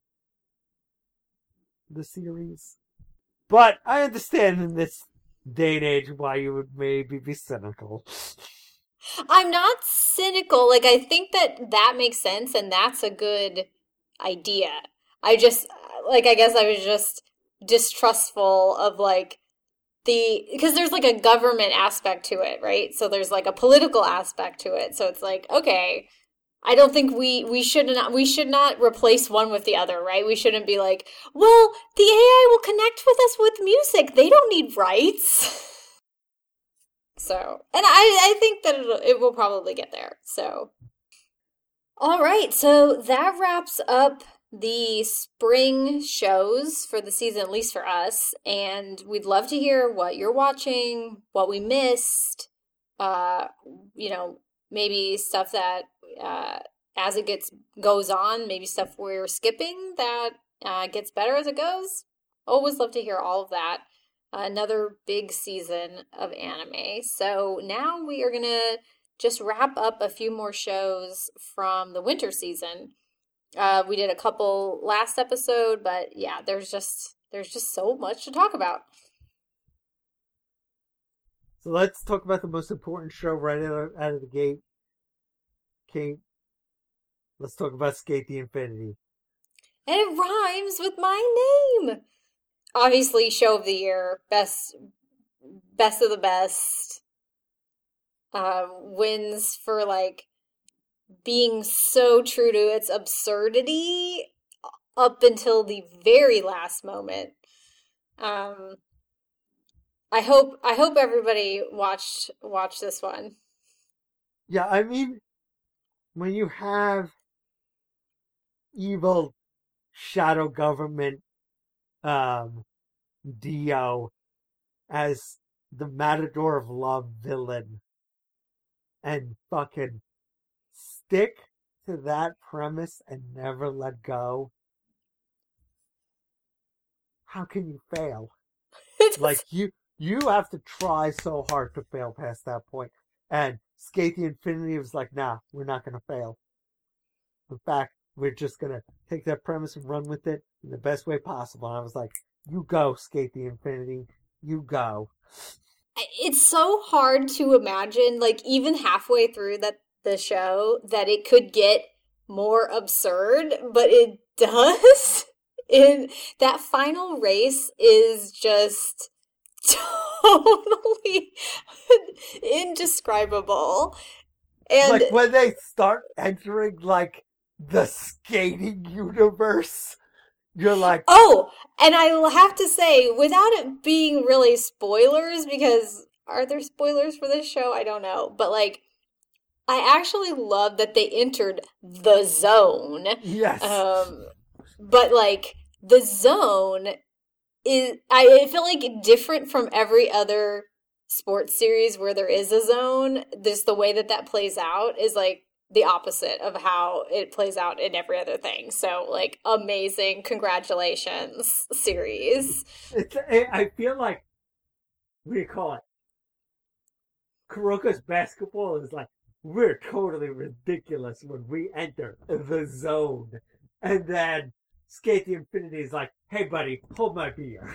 the series. But I understand in this day and age why you would maybe be cynical. I'm not cynical. Like, I think that that makes sense, and that's a good idea. I just, like, I guess I was just distrustful of, like, the, because there's, like, a government aspect to it, right? So there's, like, a political aspect to it. So it's like, okay, I don't think we, we should not, we should not replace one with the other, right? We shouldn't be like, well, the A I will connect with us with music. They don't need rights. So, and I, I think that it'll, it will probably get there. So, all right. So that wraps up the spring shows for the season, at least for us. And we'd love to hear what you're watching, what we missed, uh, you know, maybe stuff that, uh, as it gets, goes on, maybe stuff we're skipping that, uh, gets better as it goes. Always love to hear all of that. Another big season of anime. So now we are going to just wrap up a few more shows from the winter season. Uh, we did a couple last episode, but yeah, there's just there's just so much to talk about. So let's talk about the most important show right out of, out of the gate. Kate, let's talk about Skate the Infinity. And it rhymes with my name! Obviously, show of the year, best, best of the best, um, wins for, like, being so true to its absurdity up until the very last moment. Um, I hope, I hope everybody watched, watched this one. Yeah, I mean, when you have evil shadow government um Dio as the Matador of Love villain and fucking stick to that premise and never let go, how can you fail? Like, you you have to try so hard to fail past that point. And Skate the Infinity was like, nah, we're not gonna fail. In fact, we're just gonna take that premise and run with it in the best way possible. And I was like, you go, Skate the Infinity. You go. It's so hard to imagine, like, even halfway through that the show, that it could get more absurd, but it does. And that final race is just totally indescribable. And like, when they start entering, like, the skating universe, you're like, oh, and I will have to say, without it being really spoilers, because are there spoilers for this show? I don't know. But, like, I actually love that they entered the zone. Yes. Um, but, like, the zone is, I it felt like different from every other sports series where there is a zone, just the way that that plays out is like the opposite of how it plays out in every other thing. So like amazing, congratulations, series. It's, I feel like, what do you call it? Kuroko's basketball is like, we're totally ridiculous when we enter the zone. And then Skate the Infinity is like, hey buddy, hold my beer.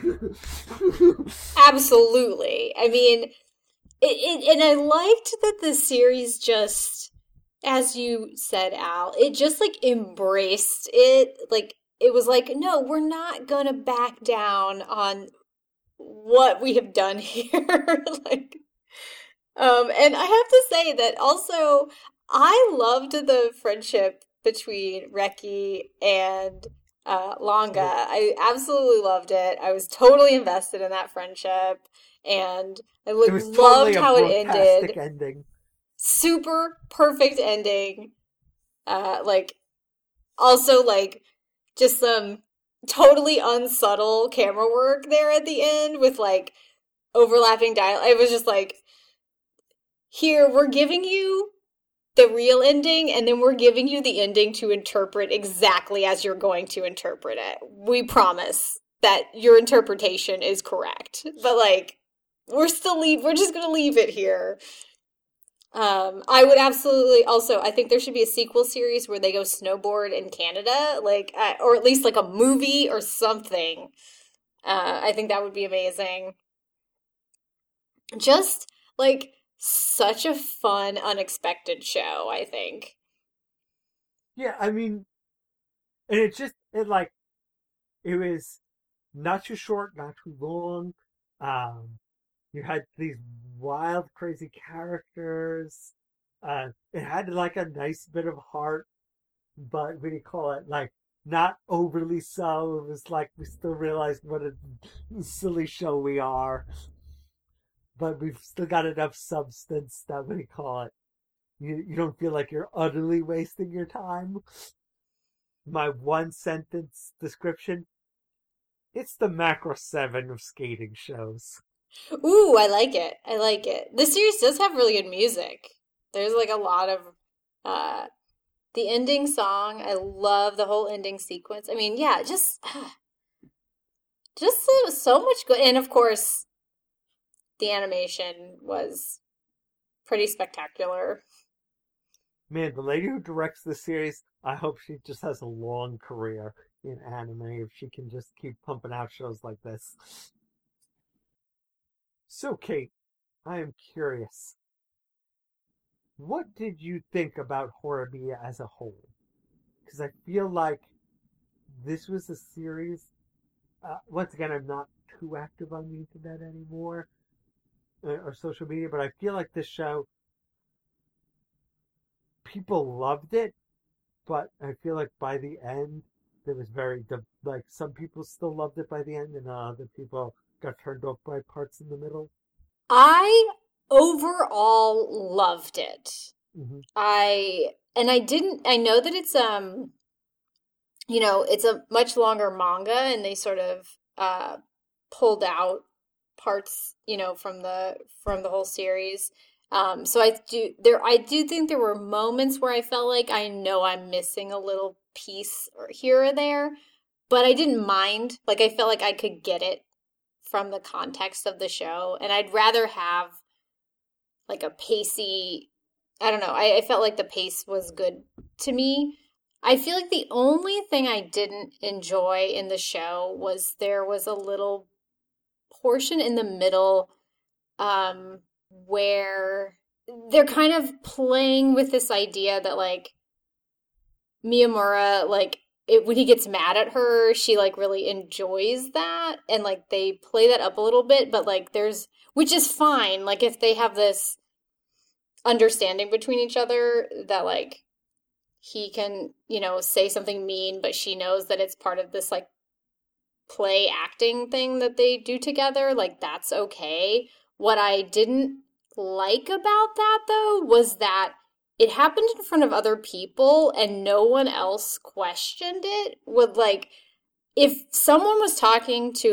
Absolutely. I mean, it, it, and I liked that the series just, as you said, Al, it just like embraced it. Like, it was like, no, we're not going to back down on what we have done here. Like, um, and I have to say that also, I loved the friendship between Reki and uh, Longa. I absolutely loved it. I was totally invested in that friendship, and I lo- It was loved totally a how it ended. broadcastic ending. Super perfect ending. Uh, like, also, like, just some totally unsubtle camera work there at the end with, like, overlapping dialogue. It was just like, here, we're giving you the real ending, and then we're giving you the ending to interpret exactly as you're going to interpret it. We promise that your interpretation is correct. But, like, we're still leave we're just gonna leave it here. Um, I would absolutely also, I think there should be a sequel series where they go snowboard in Canada, like, uh, or at least like a movie or something. Uh, I think that would be amazing. Just like such a fun, unexpected show, I think. Yeah, I mean, and it just, it like, it was not too short, not too long. Um, you had these wild, crazy characters. Uh, it had like a nice bit of heart, but what do you call it? Like, not overly so. It was like we still realized what a silly show we are, but we've still got enough substance that, what do you call it? You, you don't feel like you're utterly wasting your time. My one sentence description: it's the Macro seven of skating shows. Ooh, I like it. I like it. The series does have really good music. There's like a lot of uh the ending song. I love the whole ending sequence. I mean, yeah, just just so, so much good. And of course, the animation was pretty spectacular. Man, the lady who directs the series, I hope she just has a long career in anime if she can just keep pumping out shows like this. So, Kate, I am curious. What did you think about Horimiya as a whole? Because I feel like this was a series. Uh, once again, I'm not too active on the internet anymore uh, or social media, but I feel like this show, people loved it, but I feel like by the end, there was very, like, some people still loved it by the end, and uh, other people got turned off by parts in the middle. I overall loved it. Mm-hmm. I and I didn't I know that it's um you know, it's a much longer manga and they sort of uh pulled out parts, you know, from the from the whole series. Um so I do there I do think there were moments where I felt like I know I'm missing a little piece or here or there, but I didn't mind. Like I felt like I could get it from the context of the show, and I'd rather have like a pacey, I don't know, I, I felt like the pace was good to me. I feel like the only thing I didn't enjoy in the show was there was a little portion in the middle um, where they're kind of playing with this idea that like Miyamura, like it, when he gets mad at her, she like really enjoys that, and like they play that up a little bit, but like there's, which is fine, like if they have this understanding between each other that like he can, you know, say something mean, but she knows that it's part of this like play acting thing that they do together, like that's okay. What I didn't like about that though was that it happened in front of other people and no one else questioned it. With like, if someone was talking to like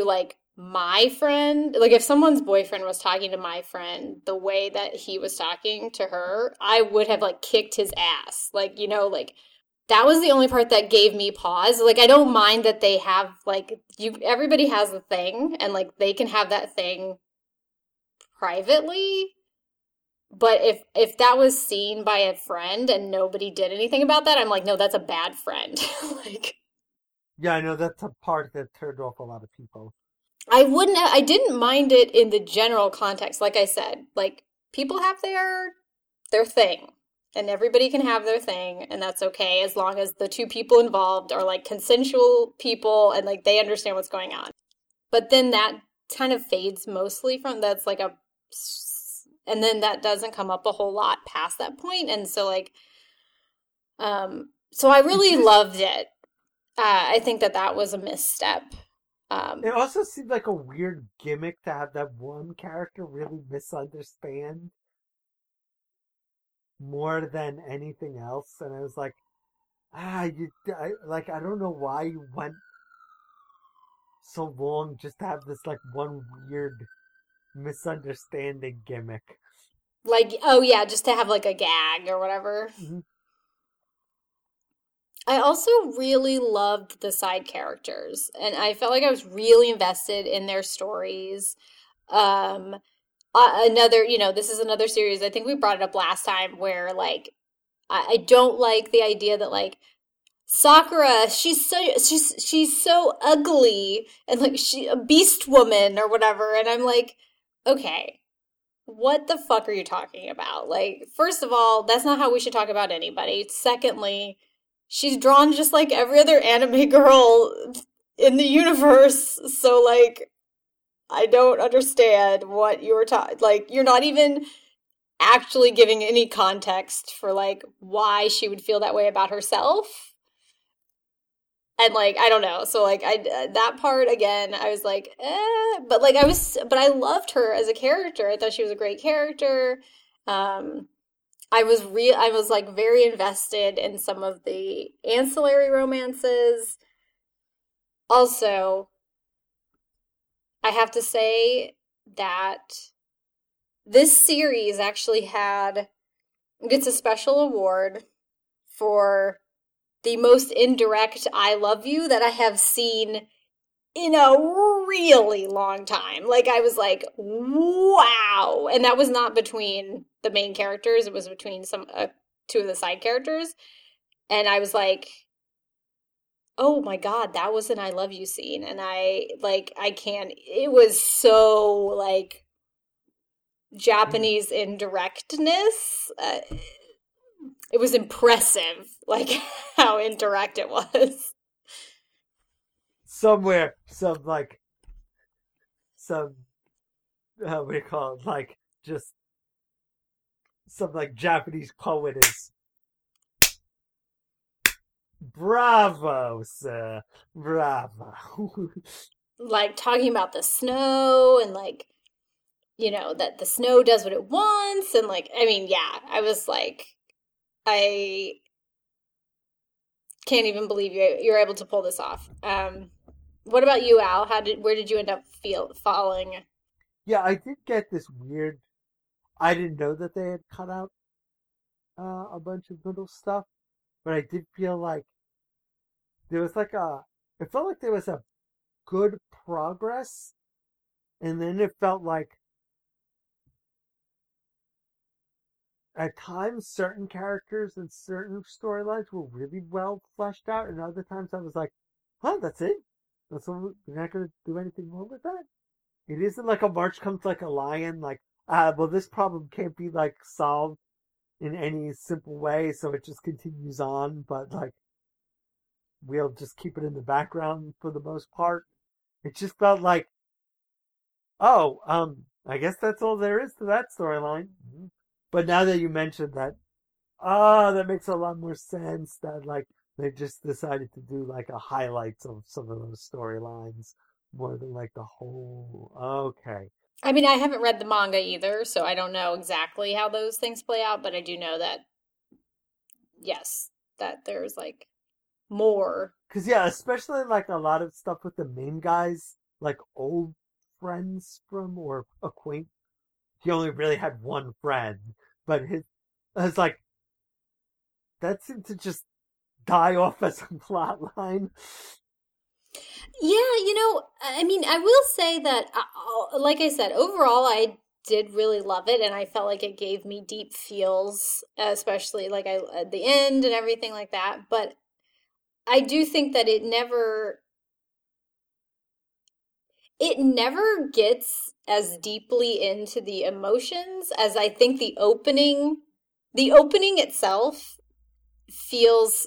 my friend, like if someone's boyfriend was talking to my friend the way that he was talking to her, I would have like kicked his ass. Like, you know, like that was the only part that gave me pause. Like I don't mind that they have like you everybody has a thing and like they can have that thing privately. But if if that was seen by a friend and nobody did anything about that, I'm like, no, that's a bad friend. Like Yeah, I know that's a part that turned off a lot of people. I wouldn't I didn't mind it in the general context. Like I said, like people have their their thing and everybody can have their thing and that's okay as long as the two people involved are like consensual people and like they understand what's going on. But then that kind of fades mostly from that's like a and then that doesn't come up a whole lot past that point and so like um so I really loved it. Uh, I think that that was a misstep. Um, It also seemed like a weird gimmick to have that one character really misunderstand more than anything else, and I was like, ah, you, I, like I don't know why you went so long just to have this like one weird misunderstanding gimmick. like, oh yeah, just to have like a gag or whatever. Mm-hmm. I also really loved the side characters, and I felt like I was really invested in their stories. Um, uh, another, you know, this is another series. I think we brought it up last time where like I, I don't like the idea that like Sakura, she's so she's she's so ugly and like she a beast woman or whatever, and I'm like, okay, what the fuck are you talking about? Like, first of all, that's not how we should talk about anybody. Secondly, she's drawn just like every other anime girl in the universe. So, like, I don't understand what you're talking. Like, you're not even actually giving any context for like why she would feel that way about herself. And like I don't know, so like I that part again, I was like, eh, but like I was, but I loved her as a character. I thought she was a great character. Um, I was real, I was like very invested in some of the ancillary romances. Also, I have to say that this series actually had gets a special award for the most indirect I love you that I have seen in a really long time. Like, I was like, wow. And that was not between the main characters, it was between some uh, two of the side characters. And I was like, oh my God, that was an I love you scene. And I, like, I can't, it was so, like, Japanese indirectness. Uh, it was impressive, like, how indirect it was. Somewhere, some like, some, uh, what do you call it? Like, just some like Japanese poet is. Bravo, sir. Bravo. Like, talking about the snow and, like, you know, that the snow does what it wants. And, like, I mean, yeah, I was like, I can't even believe you you're able to pull this off. Um, what about you, Al? How did where did you end up feel falling? Yeah, I did get this weird. I didn't know that they had cut out uh, a bunch of little stuff, but I did feel like there was like a. It felt like there was a good progress, and then it felt like at times certain characters and certain storylines were really well fleshed out, and other times I was like, "Huh, that's it? That's all, we're not gonna do anything more with that." It isn't like a march comes like a lion, like, ah, well, this problem can't be like solved in any simple way, so it just continues on, but like, we'll just keep it in the background for the most part. It just felt like, oh, um, I guess that's all there is to that storyline. But now that you mentioned that, ah, that makes a lot more sense that like they just decided to do like a highlights of some of those storylines more than like the whole. Okay. I mean, I haven't read the manga either, so I don't know exactly how those things play out, but I do know that, yes, that there's like more. Cause yeah, especially like a lot of stuff with the main guys, like old friends from or acquaint. He only really had one friend, but his I was like that seemed to just die off as a plot line. Yeah, you know, I mean, I will say that, uh, like I said, overall, I did really love it, and I felt like it gave me deep feels, especially like I at the end and everything like that. But I do think that it never it never gets as deeply into the emotions as I think the opening the opening itself feels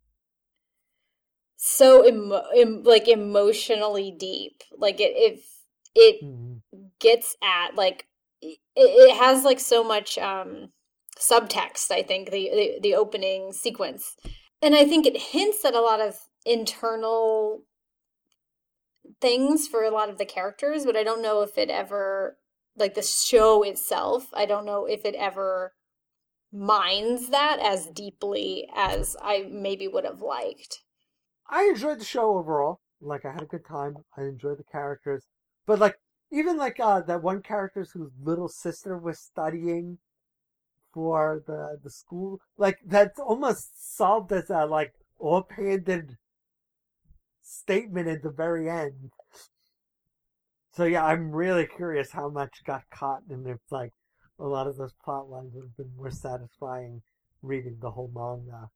so emo- em- like emotionally deep. Like it it it Mhm. gets at like it, it has like so much um subtext, I think, the, the the opening sequence. And I think it hints at a lot of internal things for a lot of the characters, but I don't know if it ever, like the show itself, I don't know if it ever minds that as deeply as I maybe would have liked. I enjoyed the show overall. Like I had a good time. I enjoyed the characters, but like even like uh that one character whose little sister was studying for the the school, like that's almost solved as a like offhanded statement at the very end. So yeah, I'm really curious how much got caught, and if like a lot of those plot lines would have been more satisfying reading the whole manga.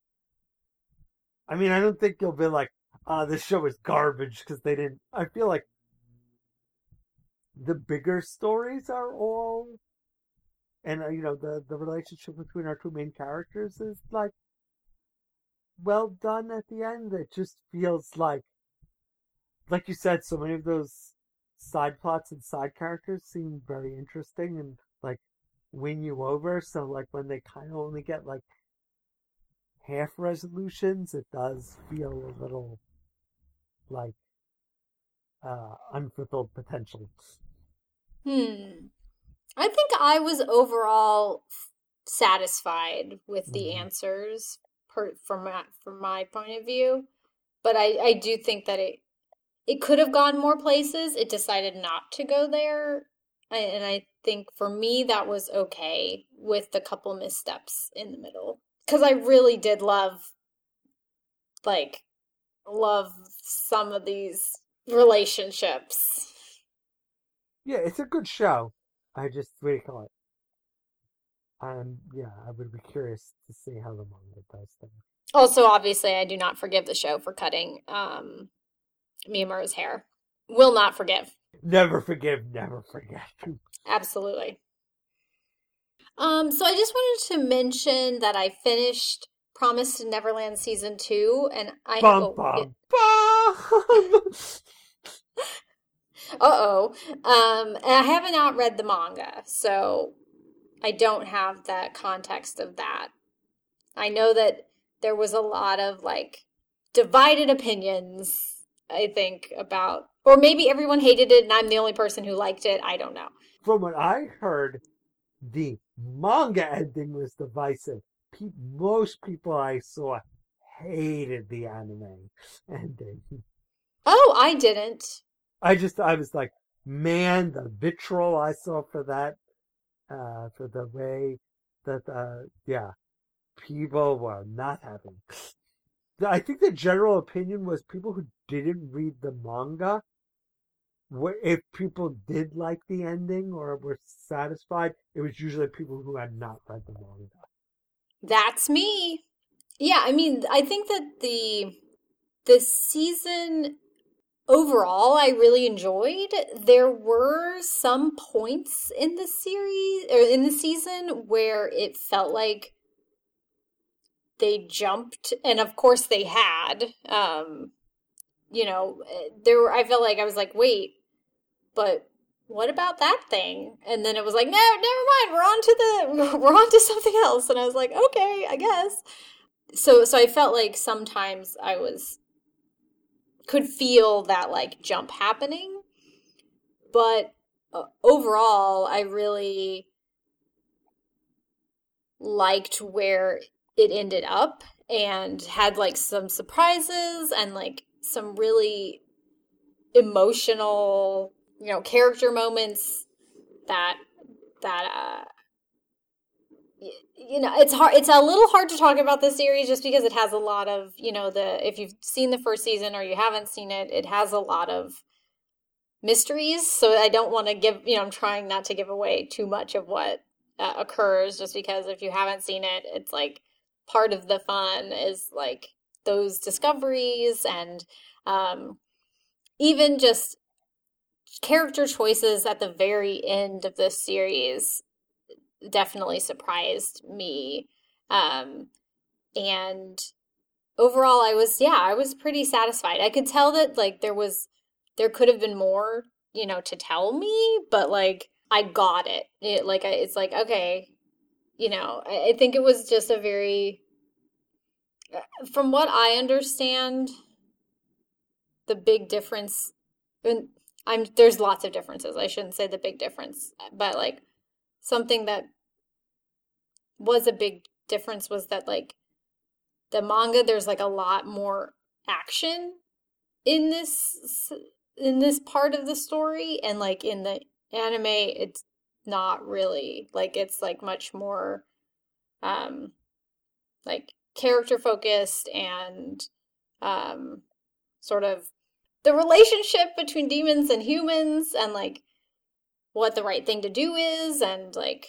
I mean, I don't think you'll be like, uh, this show is garbage because they didn't. I feel like the bigger stories are all, and uh, you know, the the relationship between our two main characters is like well done at the end. It just feels like, like you said, so many of those side plots and side characters seem very interesting and like win you over. So like when they kind of only get like half resolutions, it does feel a little like uh, unfulfilled potential. Hmm. I think I was overall satisfied with the Mm-hmm. answers per, from my, from my point of view, but I, I do think that it it could have gone more places. It decided not to go there, I, and I think for me that was okay with the couple missteps in the middle because I really did love like love some of these relationships. Yeah, it's a good show. I just what do you call it? Um, yeah, I would be curious to see how the manga does things. Also, obviously, I do not forgive the show for cutting um, Mimura's hair. Will not forgive. Never forgive, never forget. Absolutely. Um, so I just wanted to mention that I finished Promised Neverland season two, and I Bum oh yeah, bum bum. uh-oh. Um, and I haven't not read the manga, so I don't have that context of that. I know that there was a lot of like divided opinions, I think, about, or maybe everyone hated it and I'm the only person who liked it. I don't know. From what I heard, the manga ending was divisive. Pe- most people I saw hated the anime ending. Oh, I didn't. I just, I was like, man, the vitriol I saw for that, uh, for the way that, uh, yeah, people were not happy. I think the general opinion was people who didn't read the manga, if people did like the ending or were satisfied, it was usually people who had not read the manga. That's me. Yeah, I mean, I think that the the season overall I really enjoyed. There were some points in the series or in the season where it felt like they jumped, and of course they had. Um, you know, there were, I felt like I was like, wait, but what about that thing? And then it was like, no, never mind. We're on to the we're on to something else. And I was like, okay, I guess. So so I felt like sometimes I was could feel that like jump happening, but uh, overall, I really liked where it ended up and had like some surprises and like some really emotional you know, character moments that that uh you know, it's hard it's a little hard to talk about this series just because it has a lot of, you know, the if you've seen the first season or you haven't seen it, it has a lot of mysteries, so I don't want to give, you know, I'm trying not to give away too much of what uh, occurs, just because if you haven't seen it, it's like part of the fun is like those discoveries and um even just character choices at the very end of this series definitely surprised me. Um, and overall, I was, yeah, I was pretty satisfied. I could tell that, like, there was, there could have been more, you know, to tell me, but, like, I got it. It, like, it's like, okay, you know, I, I think it was just a very, from what I understand, the big difference, and I'm, there's lots of differences. I shouldn't say the big difference, but, like, something that was a big difference was that, like, the manga, there's like a lot more action in this in this part of the story, and like in the anime it's not really. Like it's like much more um like character focused and um sort of the relationship between demons and humans and like what the right thing to do is and like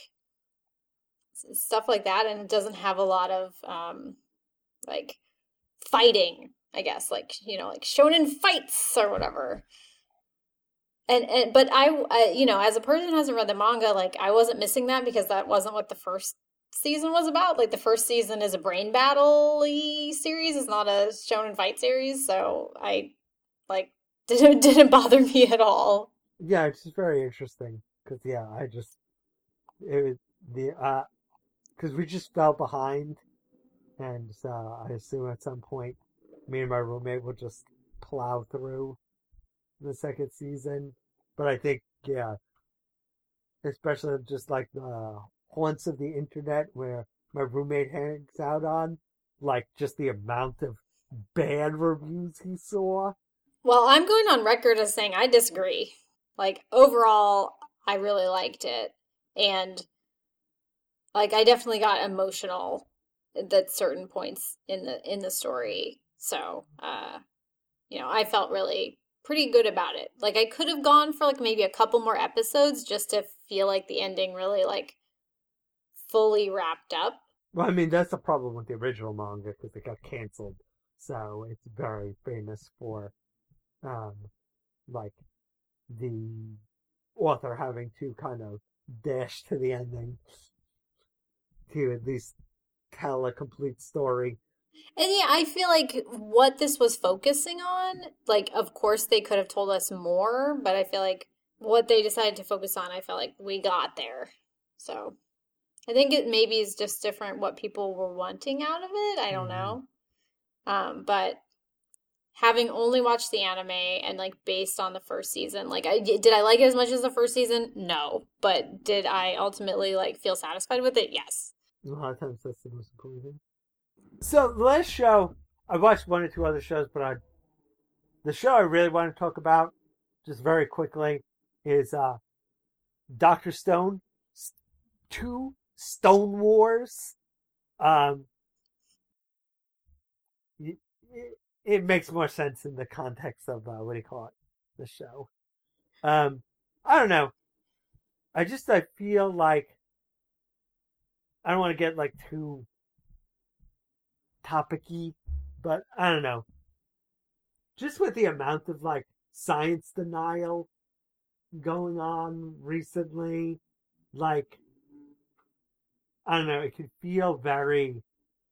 stuff like that, and it doesn't have a lot of um like fighting, I guess, like, you know, like shonen fights or whatever. And, and but I, I, you know, as a person who hasn't read the manga, like I wasn't missing that because that wasn't what the first season was about. Like the first season is a brain battle-y series, it's not a shonen fight series, so I like didn't didn't bother me at all. Yeah, it's just very interesting because yeah, I just it was the uh because we just fell behind, and uh, I assume at some point me and my roommate will just plow through the second season. But I think yeah, especially just like the haunts of the internet where my roommate hangs out on, like just the amount of bad reviews he saw. Well, I'm going on record as saying I disagree. Like overall, I really liked it, and like I definitely got emotional at certain points in the in the story. So, uh, you know, I felt really pretty good about it. Like I could have gone for like maybe a couple more episodes just to feel like the ending really like fully wrapped up. Well, I mean that's the problem with the original manga because it got canceled, so it's very famous for um like the author having to kind of dash to the ending to at least tell a complete story. And yeah, I feel like what this was focusing on, like, of course they could have told us more, but I feel like what they decided to focus on, I felt like we got there. So I think it maybe is just different what people were wanting out of it. I don't Mm-hmm. know. Um, but having only watched the anime and like based on the first season, like I did I like it as much as the first season? No. But did I ultimately like feel satisfied with it? Yes. A lot of times that's the most important thing. So the last show, I watched one or two other shows, but I, the show I really want to talk about, just very quickly, is uh, Doctor Stone, two Stone Wars. Um, it, it makes more sense in the context of uh, what do you call it, the show. Um, I don't know. I just I feel like I don't want to get like too topicy, but I don't know. Just with the amount of like science denial going on recently, like I don't know, it can feel very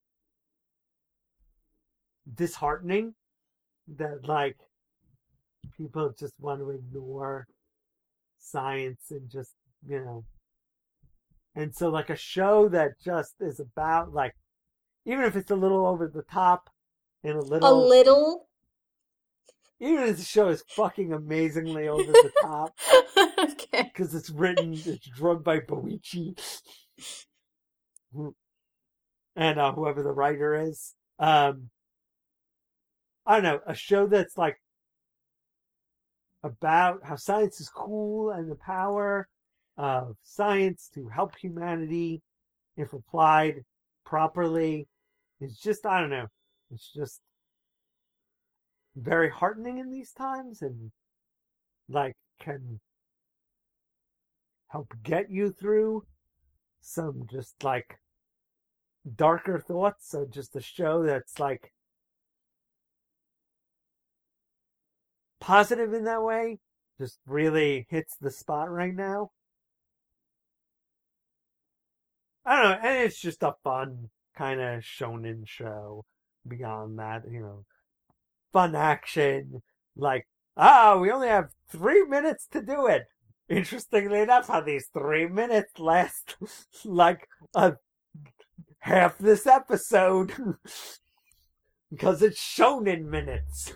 disheartening that like people just want to ignore science and just, you know, and so like a show that just is about like even if it's a little over the top and a A little little. even if the show is fucking amazingly over the top Okay. because it's written, it's drawn by Boichi and uh, whoever the writer is. Um, I don't know, a show that's like about how science is cool and the power of science to help humanity if applied properly. It's just, I don't know, it's just very heartening in these times and like can help get you through some just like darker thoughts. So just a show that's like positive in that way just really hits the spot right now. I don't know, and it's just a fun kind of shonen show. Beyond that, you know, fun action, like, ah, we only have three minutes to do it. Interestingly enough, how these three minutes last like a half this episode because it's shonen minutes.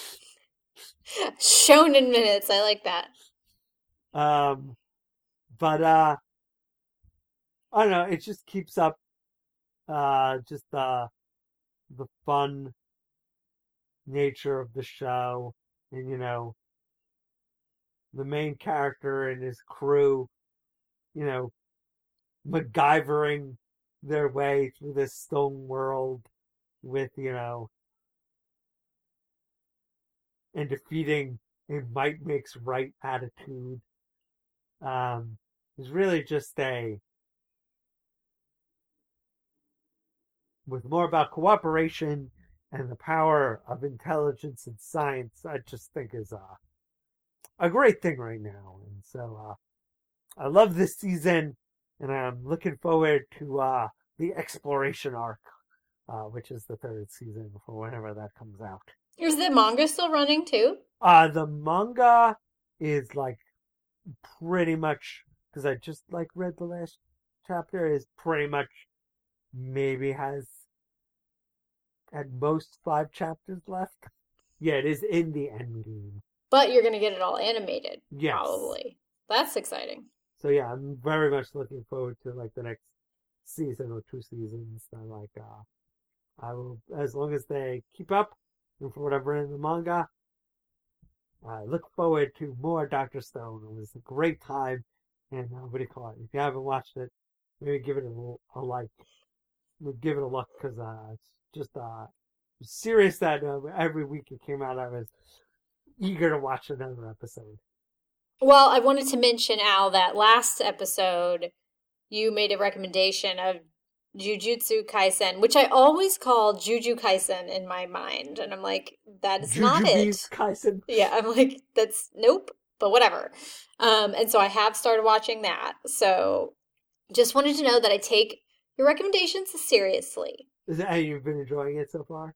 Shonen minutes, I like that. Um, but uh, I don't know. It just keeps up, uh, just uh, the fun nature of the show, and you know, the main character and his crew, you know, MacGyvering their way through this stone world with, you know, and defeating a might makes right attitude. Um, it's really just a, with more about cooperation and the power of intelligence and science, I just think is a, a great thing right now. And so, uh, I love this season, and I'm looking forward to uh, the exploration arc, uh, which is the third season for whenever that comes out. Is the manga still running too? Uh, the manga is like pretty much, because I just like read the last chapter, is pretty much maybe has at most five chapters left. Yeah, it is in the end game. But you're going to get it all animated, yes. Probably. That's exciting. So yeah, I'm very much looking forward to like the next season or two seasons. I like, uh, I will, as long as they keep up and for whatever in the manga, I look forward to more Doctor Stone. It was a great time, and uh, what do you call it? If you haven't watched it, maybe give it a, a like, give it a look, because uh, it's just uh, serious that uh, every week it came out, I was eager to watch another episode. Well, I wanted to mention, Al, that last episode you made a recommendation of Jujutsu Kaisen, which I always call Juju Kaisen in my mind. And I'm like, that is not it. Kaisen. Yeah, I'm like, that's, nope, but whatever. Um, and so I have started watching that. So just wanted to know that I take your recommendations seriously. Is that how you've been enjoying it so far?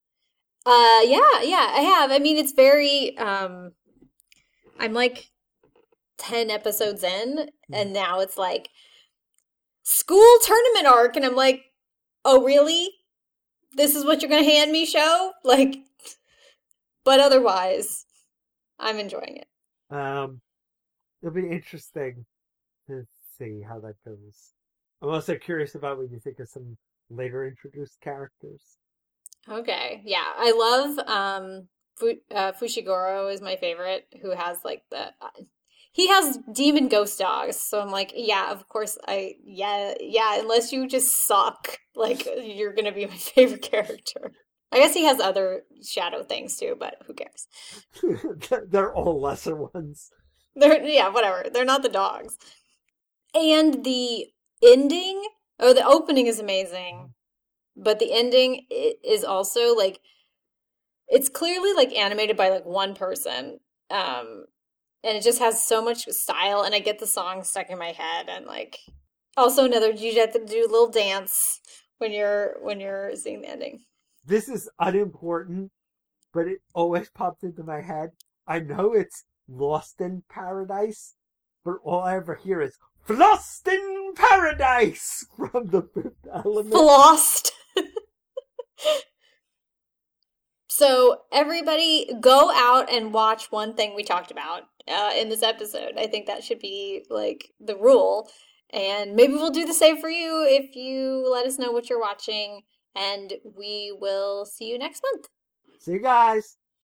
Uh, yeah, yeah, I have. I mean, it's very, um, I'm like ten episodes in, and now it's like, school tournament arc, and I'm like, oh, really? This is what you're going to hand me, show? Like, but otherwise, I'm enjoying it. Um, it'll be interesting to see how that goes. I'm also curious about what you think of some later introduced characters. Okay, yeah, I love um, Fu- uh, Fushiguro is my favorite, who has like the. Uh, He has demon ghost dogs, so I'm like, yeah, of course, I, yeah, yeah, unless you just suck, like, you're gonna be my favorite character. I guess he has other shadow things too, but who cares? They're all lesser ones. They're, yeah, whatever, they're not the dogs. And the ending, oh, the opening is amazing, but the ending is also, like, it's clearly, like, animated by, like, one person, um... and it just has so much style, and I get the song stuck in my head, and like, also another, you have to do a little dance when you're when you're seeing the ending. This is unimportant, but it always popped into my head. I know it's Lost in Paradise, but all I ever hear is "Lost in Paradise" from The Fifth Element. Lost. So everybody go out and watch one thing we talked about uh, in this episode. I think that should be like the rule. And maybe we'll do the same for you if you let us know what you're watching. And we will see you next month. See you guys.